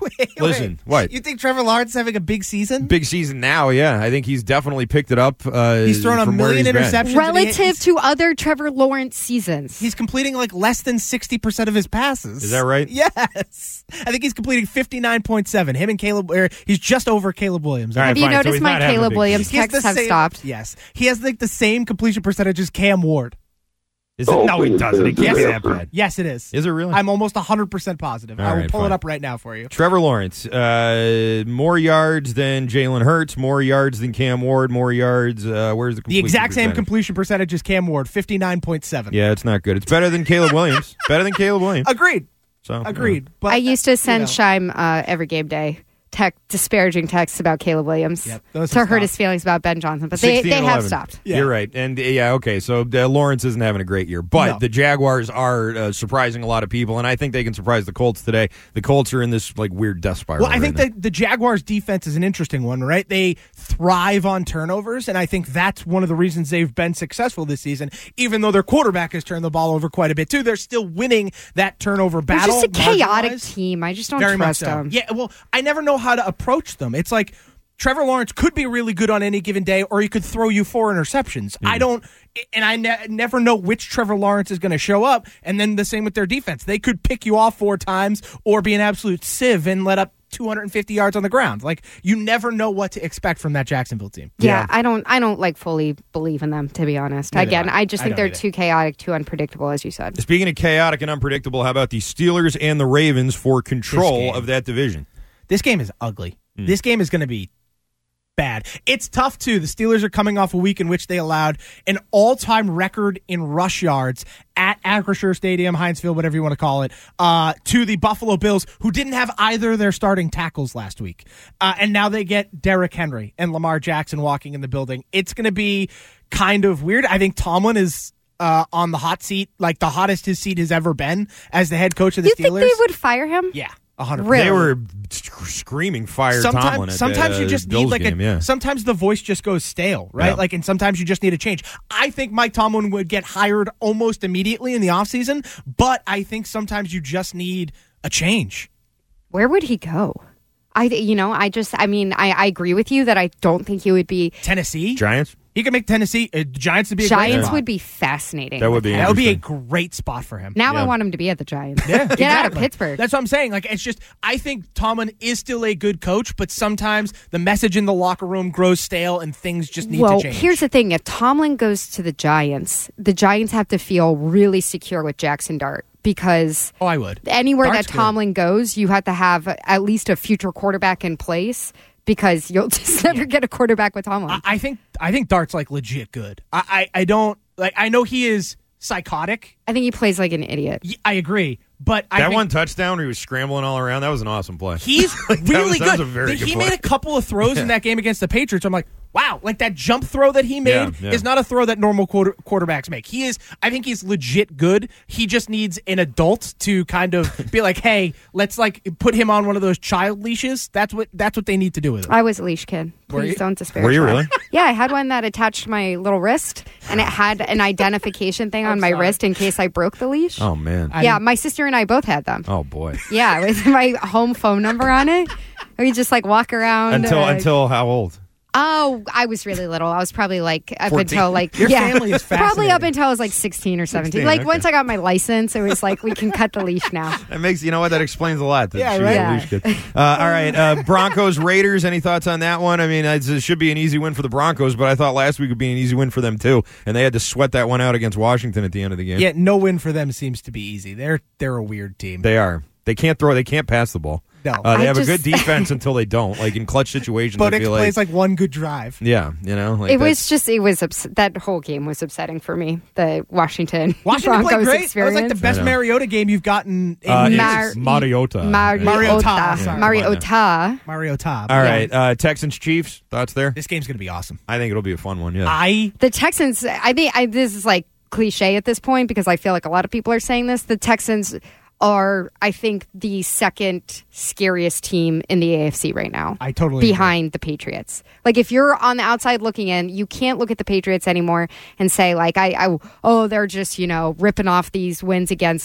Wait, Listen, wait. what? You think Trevor Lawrence is having a big season? Big season now, yeah. I think he's definitely picked it up. Uh, He's thrown a from where million he's been. interceptions. Relative to other Trevor Lawrence seasons. He's completing like less than sixty percent of his passes. Is that right? Yes. I think he's completing fifty-nine point seven. Him and Caleb, or he's just over Caleb Williams. All right, Have you fine. So noticed he's my not having a Caleb big Williams He has texts the have same- stopped? Yes. He has like the same completion percentage as Cam Ward. Is it? No, he doesn't. It can't be that bad. Yes, it is. Is it really? I'm almost one hundred percent positive. All I will right, pull fine. it up right now for you. Trevor Lawrence, uh, more yards than Jalen Hurts, more yards than Cam Ward, more yards. Uh, where's the The completion exact same percentage? completion percentage as Cam Ward, fifty-nine point seven. Yeah, it's not good. It's better than Caleb Williams. Better than Caleb Williams. Agreed. So Agreed. But I used to send you know. Shime uh, every game day tech disparaging texts about Caleb Williams Yep, those to have hurt his stopped. feelings about Ben Johnson, but they, sixteen they and have eleven. stopped. Yeah. You're right. And uh, yeah, okay. So uh, Lawrence isn't having a great year, but No. the Jaguars are uh, surprising a lot of people, and I think they can surprise the Colts today. The Colts are in this like weird death spiral. Well, I think right now. that the Jaguars' defense is an interesting one, right? They thrive on turnovers, and I think that's one of the reasons they've been successful this season. Even though their quarterback has turned the ball over quite a bit too, they're still winning that turnover They're battle. just a chaotic margin-wise. team. I just don't Very much trust so. them. Yeah, well, I never know how to approach them. It's like Trevor Lawrence could be really good on any given day, or he could throw you four interceptions. I don't, and I ne- never know which Trevor Lawrence is going to show up. And then the same with their defense. They could pick you off four times or be an absolute sieve and let up two hundred fifty yards on the ground. Like, you never know what to expect from that Jacksonville team. Yeah, I don't. I don't like fully believe in them, to be honest. Neither Again, do I. I just I think don't they're either. too chaotic, too unpredictable, as you said. Speaking of chaotic and unpredictable, how about the Steelers and the Ravens for control game. of that division? This game is ugly. This game is going to be bad. It's tough, too. The Steelers are coming off a week in which they allowed an all-time record in rush yards at Acrisure Stadium, Heinz Field, whatever you want to call it, uh, to the Buffalo Bills, who didn't have either of their starting tackles last week. Uh, and now they get Derrick Henry and Lamar Jackson walking in the building. It's going to be kind of weird. I think Tomlin is uh, on the hot seat, like the hottest his seat has ever been as the head coach of the You Steelers. think they would fire him? Yeah. one hundred percent. Really? They were sc- screaming fire Sometimes, Tomlin at sometimes the, you uh, just Bills need like game, a. yeah. Sometimes the voice just goes stale, right? Yeah. Like, and sometimes you just need a change. I think Mike Tomlin would get hired almost immediately in the offseason, but I think sometimes you just need a change. Where would he go? I, you know, I just, I mean, I, I agree with you that I don't think he would be. Tennessee, Giants? he could make Tennessee. Uh, Giants would be a great Giants spot. would be fascinating. That would with be him. That would be a interesting. great spot for him. Now Yeah. I want him to be at the Giants. Yeah, Get out of exactly. Pittsburgh. That's what I'm saying. Like, it's just, I think Tomlin is still a good coach, but sometimes the message in the locker room grows stale and things just need well, to change. here's the thing. If Tomlin goes to the Giants, the Giants have to feel really secure with Jackson Dart because oh, I would. anywhere Dart's that good. Tomlin goes, you have to have at least a future quarterback in place because you'll just never get a quarterback with Tomlin. I, I think I think Dart's like legit good. I, I I don't like. I know he is psychotic. I think he plays like an idiot. Y- I agree, but I That think one touchdown where he was scrambling all around, that was an awesome play. he's Like, that really was- that good. was a very he good made play. a couple of throws in that game against the Patriots. I'm like, wow, like that jump throw that he made Yeah, yeah. is not a throw that normal quarter, quarterbacks make. He is. I think he's legit good. He just needs an adult to kind of be like, hey, let's like put him on one of those child leashes. That's what that's what they need to do with him. I was a leash kid. Were Please you? don't disparage. Were you that. really? Yeah, I had one that attached to my little wrist, and it had an identification thing on my sorry. wrist in case I broke the leash. Oh, man. I yeah, didn't- my sister and I both had them. Oh, boy. Yeah, with my home phone number on it. We just like walk around Until uh, until how old? Oh, I was really little. I was probably like up fourteen. until like Your yeah, family is probably up fascinating. until I was like sixteen or seventeen. sixteen, Like okay. once I got my license, it was like we can cut the leash now. That makes, you know what, that explains a lot. that Yeah, she was right? a leash kid. Uh, all right, uh, Broncos, Raiders, any thoughts on that one? I mean, it's- it should be an easy win for the Broncos, but I thought last week would be an easy win for them too, and they had to sweat that one out against Washington at the end of the game. Yeah, no win for them seems to be easy. They're they're a weird team. They are. They can't throw, they can't pass the ball. No. Uh, they I have just- a good defense until they don't, like in clutch situations, but I it feel plays like. like one good drive. Yeah, you know. Like It was that's- just it was ups- that whole game was upsetting for me. The Washington Washington Broncos played great. experience. That was like the best I know. Mariota game you've gotten in Uh, years. it's Mariota. Mariota. Mariota, sorry. Mariota. Mario Top. All right, uh, Texans, Chiefs, thoughts there? This game's going to be awesome. I think it'll be a fun one, yeah. I The Texans. I think I, this is like cliche at this point because I feel like a lot of people are saying this. The Texans are, I think, the second scariest team in the A F C right now. I totally behind the Patriots. Like if you're on the outside looking in, you can't look at the Patriots anymore and say like, I, I oh, they're just you know ripping off these wins against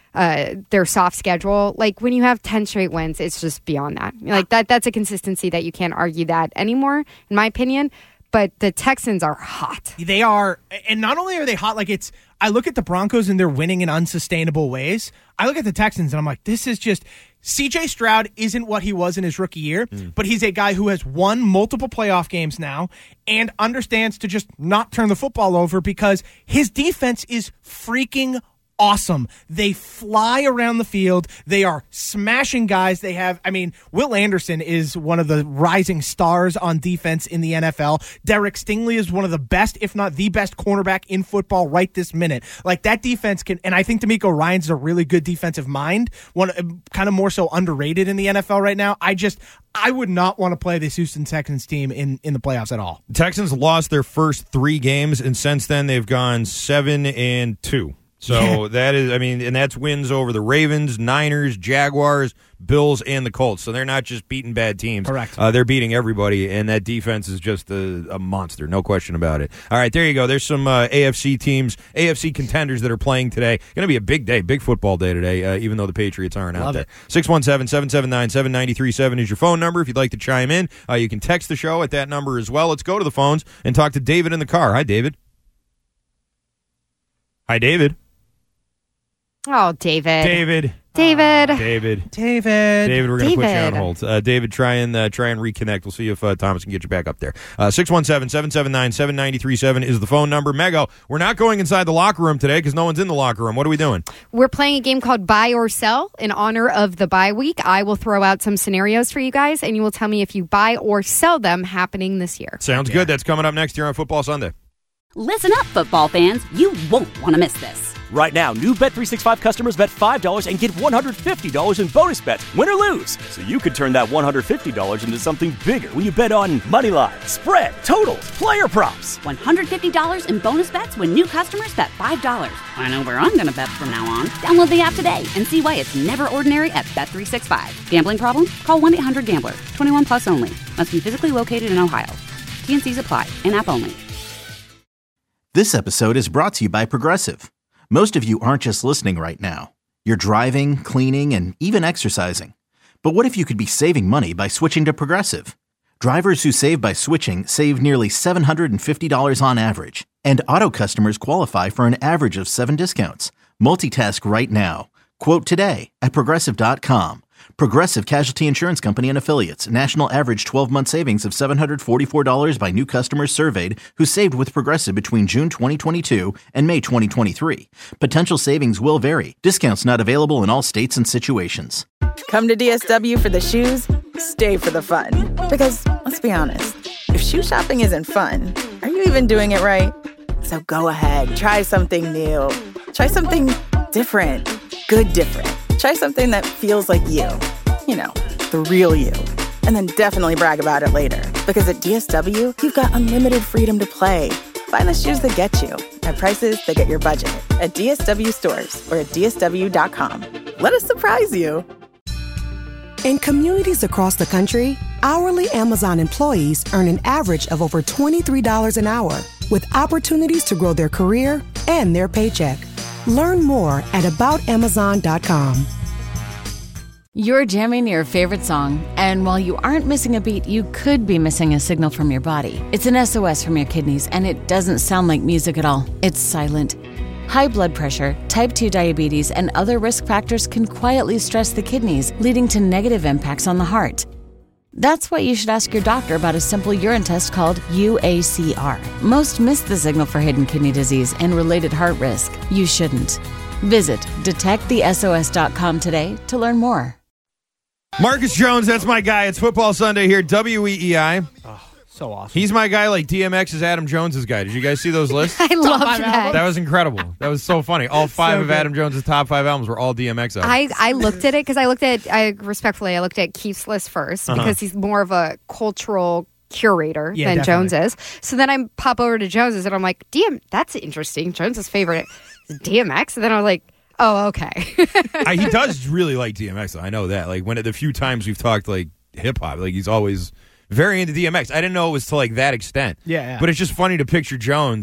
uh, their soft schedule. Like when you have ten straight wins, it's just beyond that. Like that, that's a consistency that you can't argue that anymore, in my opinion. But the Texans are hot. They are, and not only are they hot, like it's, I look at the Broncos and they're winning in unsustainable ways. I look at the Texans and I'm like, this is just, C J Stroud isn't what he was in his rookie year, mm. but he's a guy who has won multiple playoff games now and understands to just not turn the football over because his defense is freaking awesome. They fly around the field. They are smashing guys. They have, I mean, Will Anderson is one of the rising stars on defense in the N F L. Derek Stingley is one of the best, if not the best cornerback in football right this minute. Like that defense can, and I think D'Amico Ryans a really good defensive mind, one kind of more so underrated in the N F L right now. I just, I would not want to play this Houston Texans team in, in the playoffs at all. The Texans lost their first three games, and since then they've gone seven and two. So yeah. that is, I mean, and that's wins over the Ravens, Niners, Jaguars, Bills, and the Colts. So they're not just beating bad teams. Correct. Uh, they're beating everybody, and that defense is just a, a monster. No question about it. All right, there you go. There's some uh, A F C teams, A F C contenders that are playing today. Going to be a big day, big football day today, uh, even though the Patriots aren't Love out there. it. six one seven, seven seven nine, seven nine three seven is your phone number if you'd like to chime in. Uh, you can text the show at that number as well. Let's go to the phones and talk to David in the car. Hi, David. Hi, David. Oh, David. David. David. David. David. David, we're going to put you on David. hold. Uh, David, try and uh, try and reconnect. We'll see if uh, Thomas can get you back up there. Uh, six one seven, seven seven nine, seven nine three seven is the phone number. Mego, we're not going inside the locker room today because no one's in the locker room. What are we doing? We're playing a game called Buy or Sell in honor of the bye week. I will throw out some scenarios for you guys, and you will tell me if you buy or sell them happening this year. Sounds Yeah. good. That's coming up next here on Football Sunday. Listen up, football fans. You won't want to miss this. Right now, new Bet three sixty-five customers bet five dollars and get one hundred fifty dollars in bonus bets, win or lose. So you could turn that one hundred fifty dollars into something bigger when you bet on money line, spread, totals, player props. one hundred fifty dollars in bonus bets when new customers bet five dollars. I know where I'm going to bet from now on. Download the app today and see why it's never ordinary at Bet three sixty-five. Gambling problem? Call one eight hundred gambler. twenty-one plus only. Must be physically located in Ohio. T N Cs apply. In-app only. This episode is brought to you by Progressive. Most of you aren't just listening right now. You're driving, cleaning, and even exercising. But what if you could be saving money by switching to Progressive? Drivers who save by switching save nearly seven hundred fifty dollars on average. And auto customers qualify for an average of seven discounts. Multitask right now. Quote today at Progressive dot com. Progressive Casualty Insurance Company and Affiliates. National average twelve-month savings of seven hundred forty-four dollars by new customers surveyed who saved with Progressive between June twenty twenty-two and May twenty twenty-three. Potential savings will vary. Discounts not available in all states and situations. Come to D S W for the shoes, stay for the fun. Because, let's be honest, if shoe shopping isn't fun, are you even doing it right? So go ahead, try something new. Try something different. Good different. Try something that feels like you. You know, the real you. And then definitely brag about it later. Because at D S W, you've got unlimited freedom to play. Find the shoes that get you at prices that get your budget at D S W stores or at D S W dot com. Let us surprise you. In communities across the country, hourly Amazon employees earn an average of over twenty-three dollars an hour, with opportunities to grow their career and their paycheck. Learn more at about amazon dot com. You're jamming your favorite song, and while you aren't missing a beat, you could be missing a signal from your body. It's an S O S from your kidneys, and it doesn't sound like music at all. It's silent. High blood pressure, type two diabetes, and other risk factors can quietly stress the kidneys, leading to negative impacts on the heart. That's why you should ask your doctor about a simple urine test called U A C R. Most miss the signal for hidden kidney disease and related heart risk. You shouldn't. Visit detect the S O S dot com today to learn more. Marcus Jones, that's my guy. It's Football Sunday here, W E E I. Oh, so awesome. He's my guy like D M X is Adam Jones's guy. Did you guys see those lists? I love that. That was incredible. That was so funny. All five so of good. Adam Jones's top five albums were all D M X albums. I, I looked at it because I looked at, I respectfully, I looked at Keith's list first Uh-huh. because he's more of a cultural curator Yeah, than definitely. Jones is. So then I pop over to Jones's and I'm like, D M, that's interesting. Jones's favorite is D M X. And then I was like, oh, okay. I, he does really like D M X, though. I know that. Like, when the few times we've talked, like, hip-hop, like, he's always very into D M X. I didn't know it was to, like, that extent. Yeah, yeah. But it's just funny to picture Jones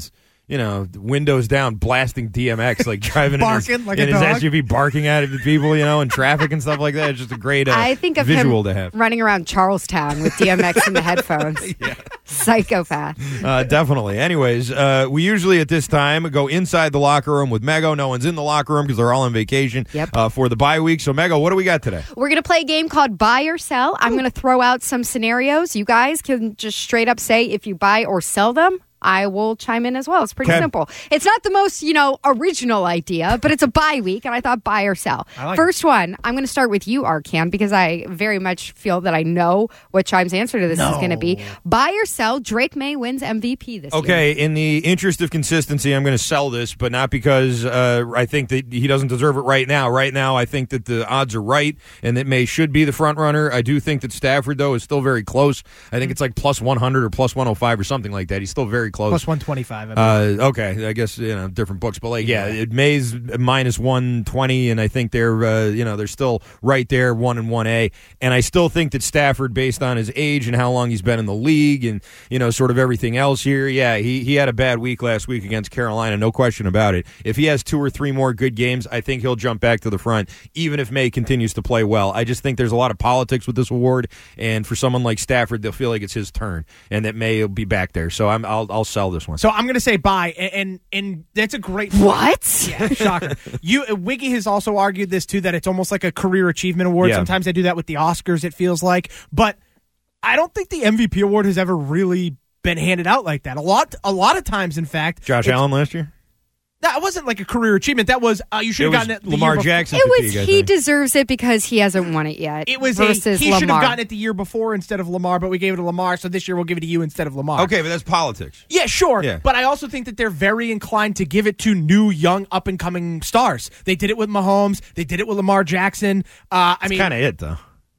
you know, windows down, blasting D M X, like driving barking in his, like in a his dog. S U V, barking at people, you know, in traffic and stuff like that. It's just a great uh, I think of visual him to have. running around Charlestown with D M X in the headphones. Yeah. Psychopath. Uh, definitely. Anyways, uh, we usually at this time go inside the locker room with Mego. No one's in the locker room because they're all on vacation Yep. uh, for the bye week. So, Mego, what do we got today? We're going to play a game called Buy or Sell. I'm going to throw out some scenarios. You guys can just straight up say if you buy or sell them. I will chime in as well. It's pretty Okay. simple. It's not the most, you know, original idea, but it's a bye week, and I thought buy or sell. I like First one, I'm going to start with you, Arcan, because I very much feel that I know what Chime's answer to this is going to be. Buy or sell, Drake May wins M V P this year. Okay, in the interest of consistency, I'm going to sell this, but not because uh, I think that he doesn't deserve it right now. Right now, I think that the odds are right, and that May should be the front runner. I do think that Stafford, though, is still very close. I think it's like plus one hundred or plus one oh five or something like that. He's still very close. Plus one twenty-five. I believe. Uh, okay, I guess you know different books, but like yeah, it May's minus one twenty, and I think they're uh, you know they're still right there, one and one A, and I still think that Stafford, based on his age and how long he's been in the league, and you know sort of everything else here, yeah, he he had a bad week last week against Carolina, no question about it. If he has two or three more good games, I think he'll jump back to the front, even if May continues to play well. I just think there's a lot of politics with this award, and for someone like Stafford, they'll feel like it's his turn, and that May will be back there. So I'm I'll I'll sell this one. So I'm going to say buy, and, and and that's a great What? Yeah, shocker. You Wiggy has also argued this too, that it's almost like a career achievement award. Yeah. Sometimes they do that with the Oscars, it feels like, but I don't think the M V P award has ever really been handed out like that. A lot, a lot of times, in fact, Josh it's- Allen last year. that wasn't like a career achievement. That was uh, you should It have was gotten it. The Lamar year before. Jackson. It was fatigue, I he think. deserves it because he hasn't won it yet. It was a, versus he should have Lamar. gotten it the year before instead of Lamar, but we gave it to Lamar, so this year we'll give it to you instead of Lamar. Okay, but that's politics. Yeah, sure. Yeah. But I also think that they're very inclined to give it to new, young, up-and-coming stars. They did it with Mahomes. They did it with Lamar Jackson. Uh, I That's mean, kind of it, though.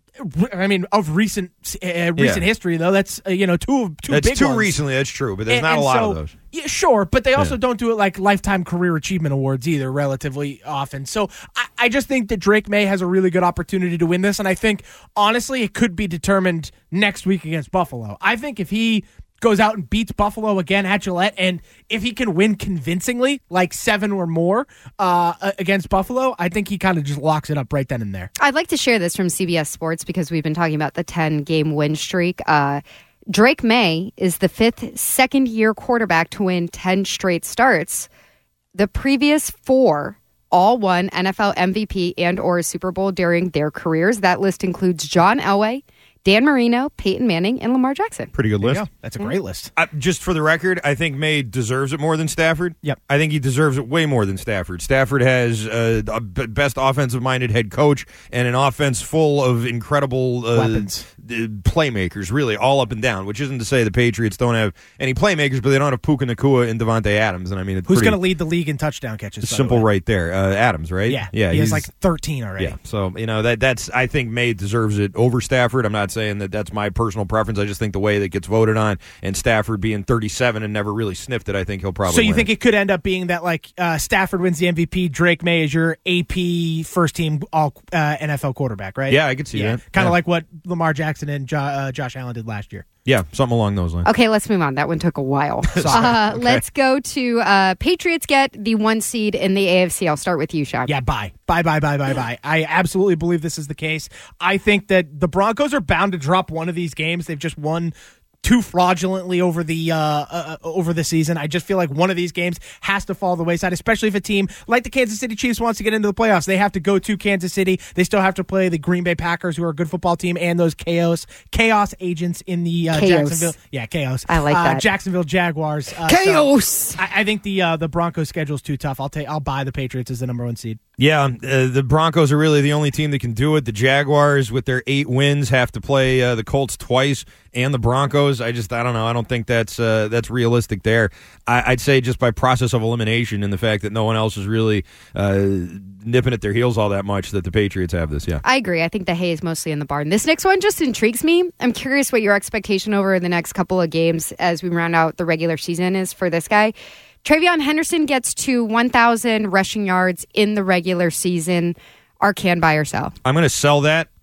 I mean, of recent uh, recent Yeah. history, though, that's uh, you know two of two That's big too ones. recently. That's true, but there's And- not and a lot so- of those. Yeah, sure, but they also Yeah. don't do it like lifetime career achievement awards either, relatively often. So I, I just think that Drake May has a really good opportunity to win this, and I think honestly it could be determined next week against Buffalo. I think if he goes out and beats Buffalo again at Gillette, and if he can win convincingly, like seven or more uh, against Buffalo, I think he kind of just locks it up right then and there. I'd like to share this from C B S Sports because we've been talking about the ten-game win streak. Uh, Drake May is the fifth second-year quarterback to win ten straight starts. The previous four all won N F L M V P and or a Super Bowl during their careers. That list includes John Elway, Dan Marino, Peyton Manning, and Lamar Jackson. Pretty good There you list. go. That's a great list. I, just for the record, I think May deserves it more than Stafford. Yep. I think he deserves it way more than Stafford. Stafford has uh, a b- best offensive-minded head coach and an offense full of incredible uh, Weapons. uh, playmakers, really, all up and down, which isn't to say the Patriots don't have any playmakers, but they don't have Puka Nacua and Devontae Adams. And I mean, it's Who's pretty going to lead the league in touchdown catches? by the simple way? right there. Uh, Adams, right? Yeah, Yeah, he has he's- like thirteen already. Yeah, so you know that that's I think May deserves it over Stafford. I'm not saying that that's my personal preference. I just think the way that gets voted on, and Stafford being thirty-seven and never really sniffed it, I think he'll probably. So you win think it. it could end up being that like uh, Stafford wins the M V P, Drake May is your A P first team all uh, N F L quarterback, right? Yeah, I could see that. Kind of Yeah. like what Lamar Jackson and jo- uh, Josh Allen did last year. Yeah, something along those lines. Okay, let's move on. That one took a while. uh, Okay. Let's go to uh, Patriots get the one seed in the A F C. I'll start with you, Sean. Yeah, bye. Bye, bye, bye, bye, bye. I absolutely believe this is the case. I think that the Broncos are bound to drop one of these games. They've just won too fraudulently over the uh, uh, over the season. I just feel like one of these games has to fall the wayside, especially if a team like the Kansas City Chiefs wants to get into the playoffs. They have to go to Kansas City. They still have to play the Green Bay Packers, who are a good football team, and those chaos chaos agents in the uh, Chaos. Jacksonville. Yeah, chaos. I like uh, that. Jacksonville Jaguars. Uh, so Chaos. I, I think the uh, the Broncos schedule is too tough. I'll take. I'll buy the Patriots as the number one seed. Yeah, uh, the Broncos are really the only team that can do it. The Jaguars, with their eight wins, have to play uh, the Colts twice and the Broncos. I just, I don't know. I don't think that's uh, that's realistic there. I, I'd say just by process of elimination and the fact that no one else is really uh, nipping at their heels all that much, that the Patriots have this. Yeah, I agree. I think the hay is mostly in the barn. This next one just intrigues me. I'm curious what your expectation over the next couple of games as we round out the regular season is for this guy. Travion Henderson gets to one thousand rushing yards in the regular season. Arcan, buy or sell? I'm going to sell that.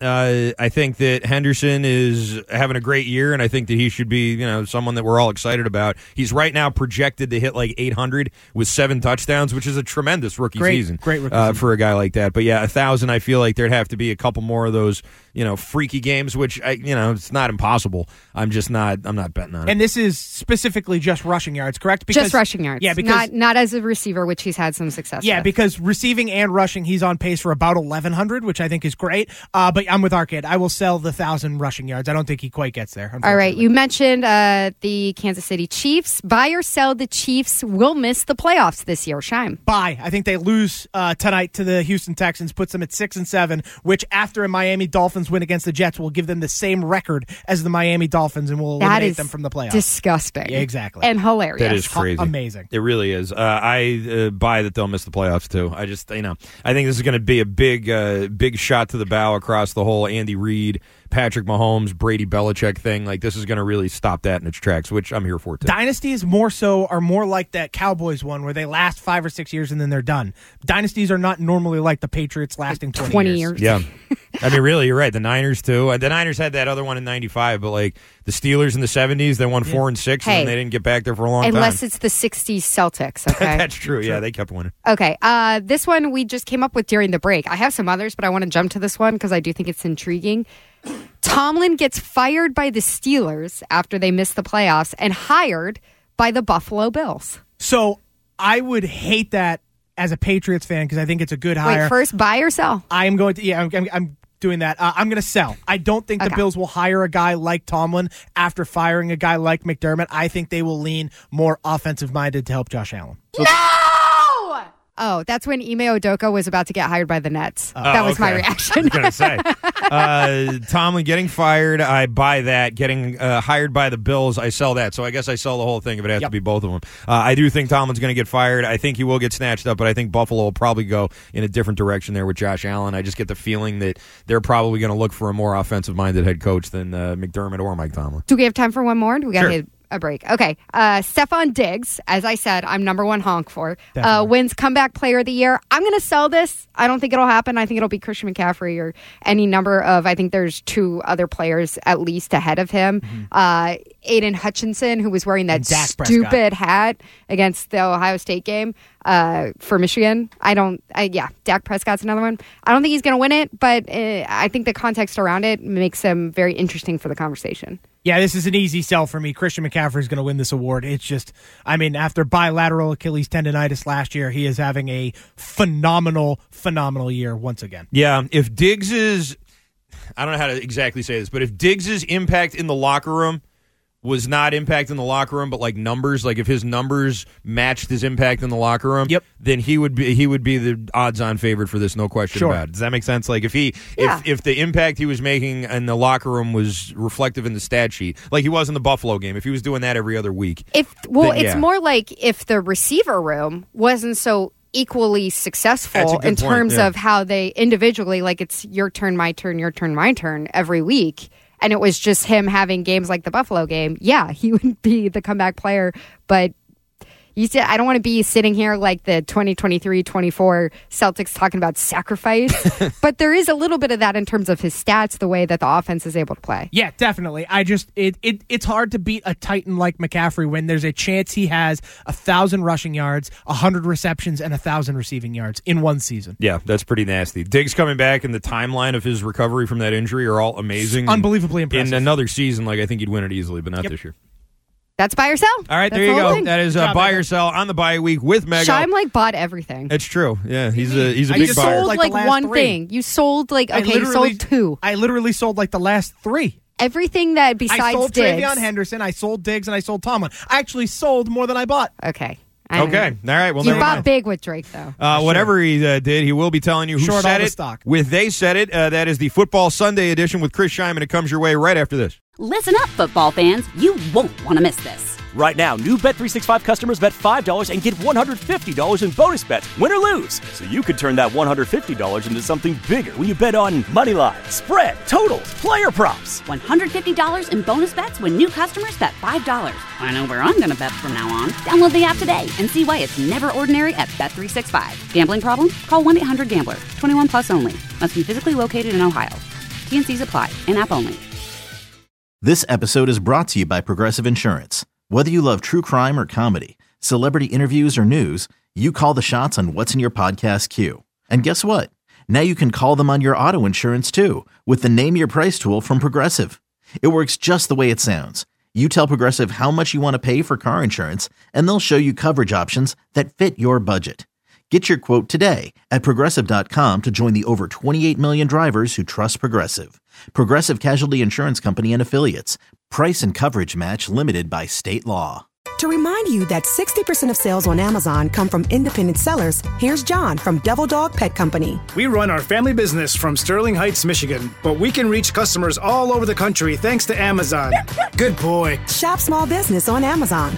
Uh, I think that Henderson is having a great year, and I think that he should be, you know, someone that we're all excited about. He's right now projected to hit like eight hundred with seven touchdowns, which is a tremendous rookie great, season. Great rookie uh, season. for a guy like that. But yeah, a thousand. I feel like there'd have to be a couple more of those, you know, freaky games, which I, you know, it's not impossible. I'm just not. I'm not betting on it. And this is specifically just rushing yards, correct? Because, just rushing yards. Yeah, because not not as a receiver, which he's had some success. Yeah, with. because receiving and rushing, he's on pace for about eleven hundred, which I think is great. Uh, but I'm with Arcade. I will sell the thousand rushing yards. I don't think he quite gets there. All right, you mentioned uh, the Kansas City Chiefs. Buy or sell the Chiefs will miss the playoffs this year. Shime. Buy. I think they lose uh, tonight to the Houston Texans, puts them at six and seven, which after a Miami Dolphins win against the Jets will give them the same record as the Miami Dolphins and will that eliminate is them from the playoffs. Disgusting. Yeah, exactly. And hilarious. That is crazy. H- amazing. It really is. Uh, I uh, buy that they'll miss the playoffs too. I just, you know, I think this is going to be a big, uh, big shot to the bow across the whole Andy Reid, Patrick Mahomes, Brady Belichick thing. Like, this is going to really stop that in its tracks, which I'm here for too. Dynasties more so are more like that Cowboys one where they last five or six years and then they're done. Dynasties are not normally like the Patriots lasting twenty, twenty years. years. Yeah. I mean, really, you're right. The Niners too. The Niners had that other one in ninety-five, but like the Steelers in the seventies, they won four and six, Hey, and they didn't get back there for a long unless time. Unless it's the sixties Celtics, okay? That's true. Yeah, they kept winning. Okay, uh, this one we just came up with during the break. I have some others, but I want to jump to this one because I do think it's intriguing. Tomlin gets fired by the Steelers after they missed the playoffs and hired by the Buffalo Bills. So I would hate that as a Patriots fan because I think it's a good hire. Wait, first buy or sell? I am going to, yeah, I'm, I'm, I'm doing that. Uh, I'm going to sell. I don't think Okay. the Bills will hire a guy like Tomlin after firing a guy like McDermott. I think they will lean more offensive-minded to help Josh Allen. No! Oh, that's when Ime Udoka was about to get hired by the Nets. Oh, that was okay. my reaction. I was going to say. Uh, Tomlin getting fired, I buy that. Getting uh, hired by the Bills, I sell that. So I guess I sell the whole thing if it has Yep. to be both of them. Uh, I do think Tomlin's going to get fired. I think he will get snatched up, but I think Buffalo will probably go in a different direction there with Josh Allen. I just get the feeling that they're probably going to look for a more offensive-minded head coach than uh, McDermott or Mike Tomlin. Do we have time for one more? Do we got Sure. to hit a break? Okay. Uh, Stephon Diggs, as I said, I'm number one honk for. Uh, Definitely. wins comeback player of the year. I'm going to sell this. I don't think it'll happen. I think it'll be Christian McCaffrey or any number of, I think there's two other players at least ahead of him. Mm-hmm. Uh, Aiden Hutchinson, who was wearing that And Dak Prescott. stupid hat against the Ohio State game uh, for Michigan. I don't, I, yeah, Dak Prescott's another one. I don't think he's going to win it, but uh, I think the context around it makes him very interesting for the conversation. Yeah, this is an easy sell for me. Christian McCaffrey is going to win this award. It's just, I mean, after bilateral Achilles tendonitis last year, he is having a phenomenal, phenomenal year once again. Yeah, if Diggs is, I don't know how to exactly say this, but if Diggs' impact in the locker room was not impact in the locker room, but like numbers, like if his numbers matched his impact in the locker room, Yep. then he would be he would be the odds-on favorite for this, no question Sure. about it. Does that make sense? Like if he Yeah. if if the impact he was making in the locker room was reflective in the stat sheet, like he was in the Buffalo game, if he was doing that every other week, If well, Then, it's yeah. more like if the receiver room wasn't so equally That's a successful good in point, terms yeah. of how they individually, like it's your turn, my turn, your turn, my turn every week, and it was just him having games like the Buffalo game, yeah, he would be the comeback player. But you said I don't want to be sitting here like the twenty twenty-three twenty-four Celtics talking about sacrifice, but there is a little bit of that in terms of his stats, the way that the offense is able to play. Yeah, definitely. I just it, it it's hard to beat a Titan like McCaffrey when there's a chance he has a thousand rushing yards, a hundred receptions, and a thousand receiving yards in one season. yeah, that's pretty nasty. Diggs coming back and the timeline of his recovery from that injury are all amazing. Unbelievably impressive. In another season, like I think he'd win it easily, but not Yep. this year. That's buy or sell. All right, That's there you the whole go. thing. That is uh, Good job, buy Mega. or sell on the bye week with Mega. Shime like bought everything. It's true. Yeah, he's a he's a I big just buyer. sold like like, the last one three. thing. You sold like I okay, you literally- sold two. I literally sold like the last three. Everything that besides I sold Diggs. Travion Henderson, I sold Diggs, and I sold Tomlin. I actually sold more than I bought. Okay. I know. Okay, all right. Well, You never bought mind. big with Drake though. Uh, whatever he uh, did, he will be telling you who Short all said the it. stock. With They Said It, uh, that is the Football Sunday edition with Chris Scheim, and it comes your way right after this. Listen up, football fans. You won't want to miss this. Right now, new Bet three sixty-five customers bet five dollars and get one hundred fifty dollars in bonus bets, win or lose. So you could turn that one hundred fifty dollars into something bigger when you bet on money line, spread, totals, player props. one hundred fifty dollars in bonus bets when new customers bet five dollars. I know where I'm going to bet from now on. Download the app today and see why it's never ordinary at Bet three sixty-five. Gambling problem? Call one eight hundred gambler. twenty-one plus only. Must be physically located in Ohio. T and C's apply. In-app only. This episode is brought to you by Progressive Insurance. Whether you love true crime or comedy, celebrity interviews or news, you call the shots on what's in your podcast queue. And guess what? Now you can call them on your auto insurance too with the Name Your Price tool from Progressive. It works just the way it sounds. You tell Progressive how much you want to pay for car insurance, and they'll show you coverage options that fit your budget. Get your quote today at Progressive dot com to join the over twenty-eight million drivers who trust Progressive. Progressive Casualty Insurance Company and Affiliates. Price and coverage match limited by state law. To remind you that sixty percent of sales on Amazon come from independent sellers, here's John from Devil Dog Pet Company. We run our family business from Sterling Heights, Michigan, but we can reach customers all over the country thanks to Amazon. Good boy. Shop small business on Amazon.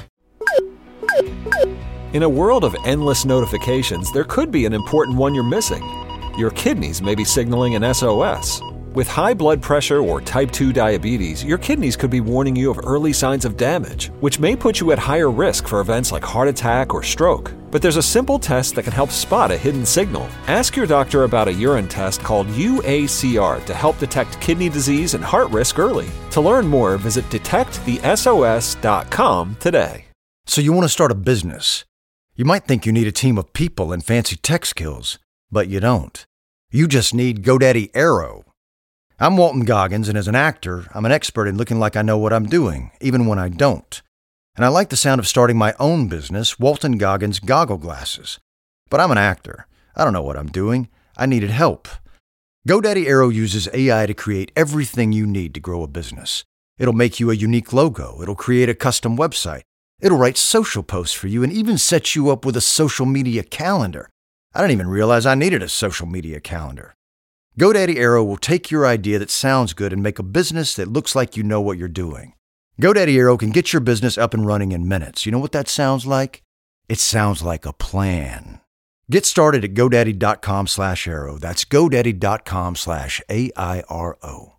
In a world of endless notifications, there could be an important one you're missing. Your kidneys may be signaling an S O S. With high blood pressure or type two diabetes, your kidneys could be warning you of early signs of damage, which may put you at higher risk for events like heart attack or stroke. But there's a simple test that can help spot a hidden signal. Ask your doctor about a urine test called U A C R to help detect kidney disease and heart risk early. To learn more, visit detect the S O S dot com today. So you want to start a business? You might think you need a team of people and fancy tech skills, but you don't. You just need GoDaddy Aero. I'm Walton Goggins, and as an actor, I'm an expert in looking like I know what I'm doing, even when I don't. And I like the sound of starting my own business, Walton Goggins Goggle Glasses. But I'm an actor. I don't know what I'm doing. I needed help. GoDaddy Aero uses A I to create everything you need to grow a business. It'll make you a unique logo. It'll create a custom website. It'll write social posts for you and even set you up with a social media calendar. I didn't even realize I needed a social media calendar. GoDaddy Aero will take your idea that sounds good and make a business that looks like you know what you're doing. GoDaddy Aero can get your business up and running in minutes. You know what that sounds like? It sounds like a plan. Get started at GoDaddy dot com slash Aero. That's GoDaddy dot com slash A I R O.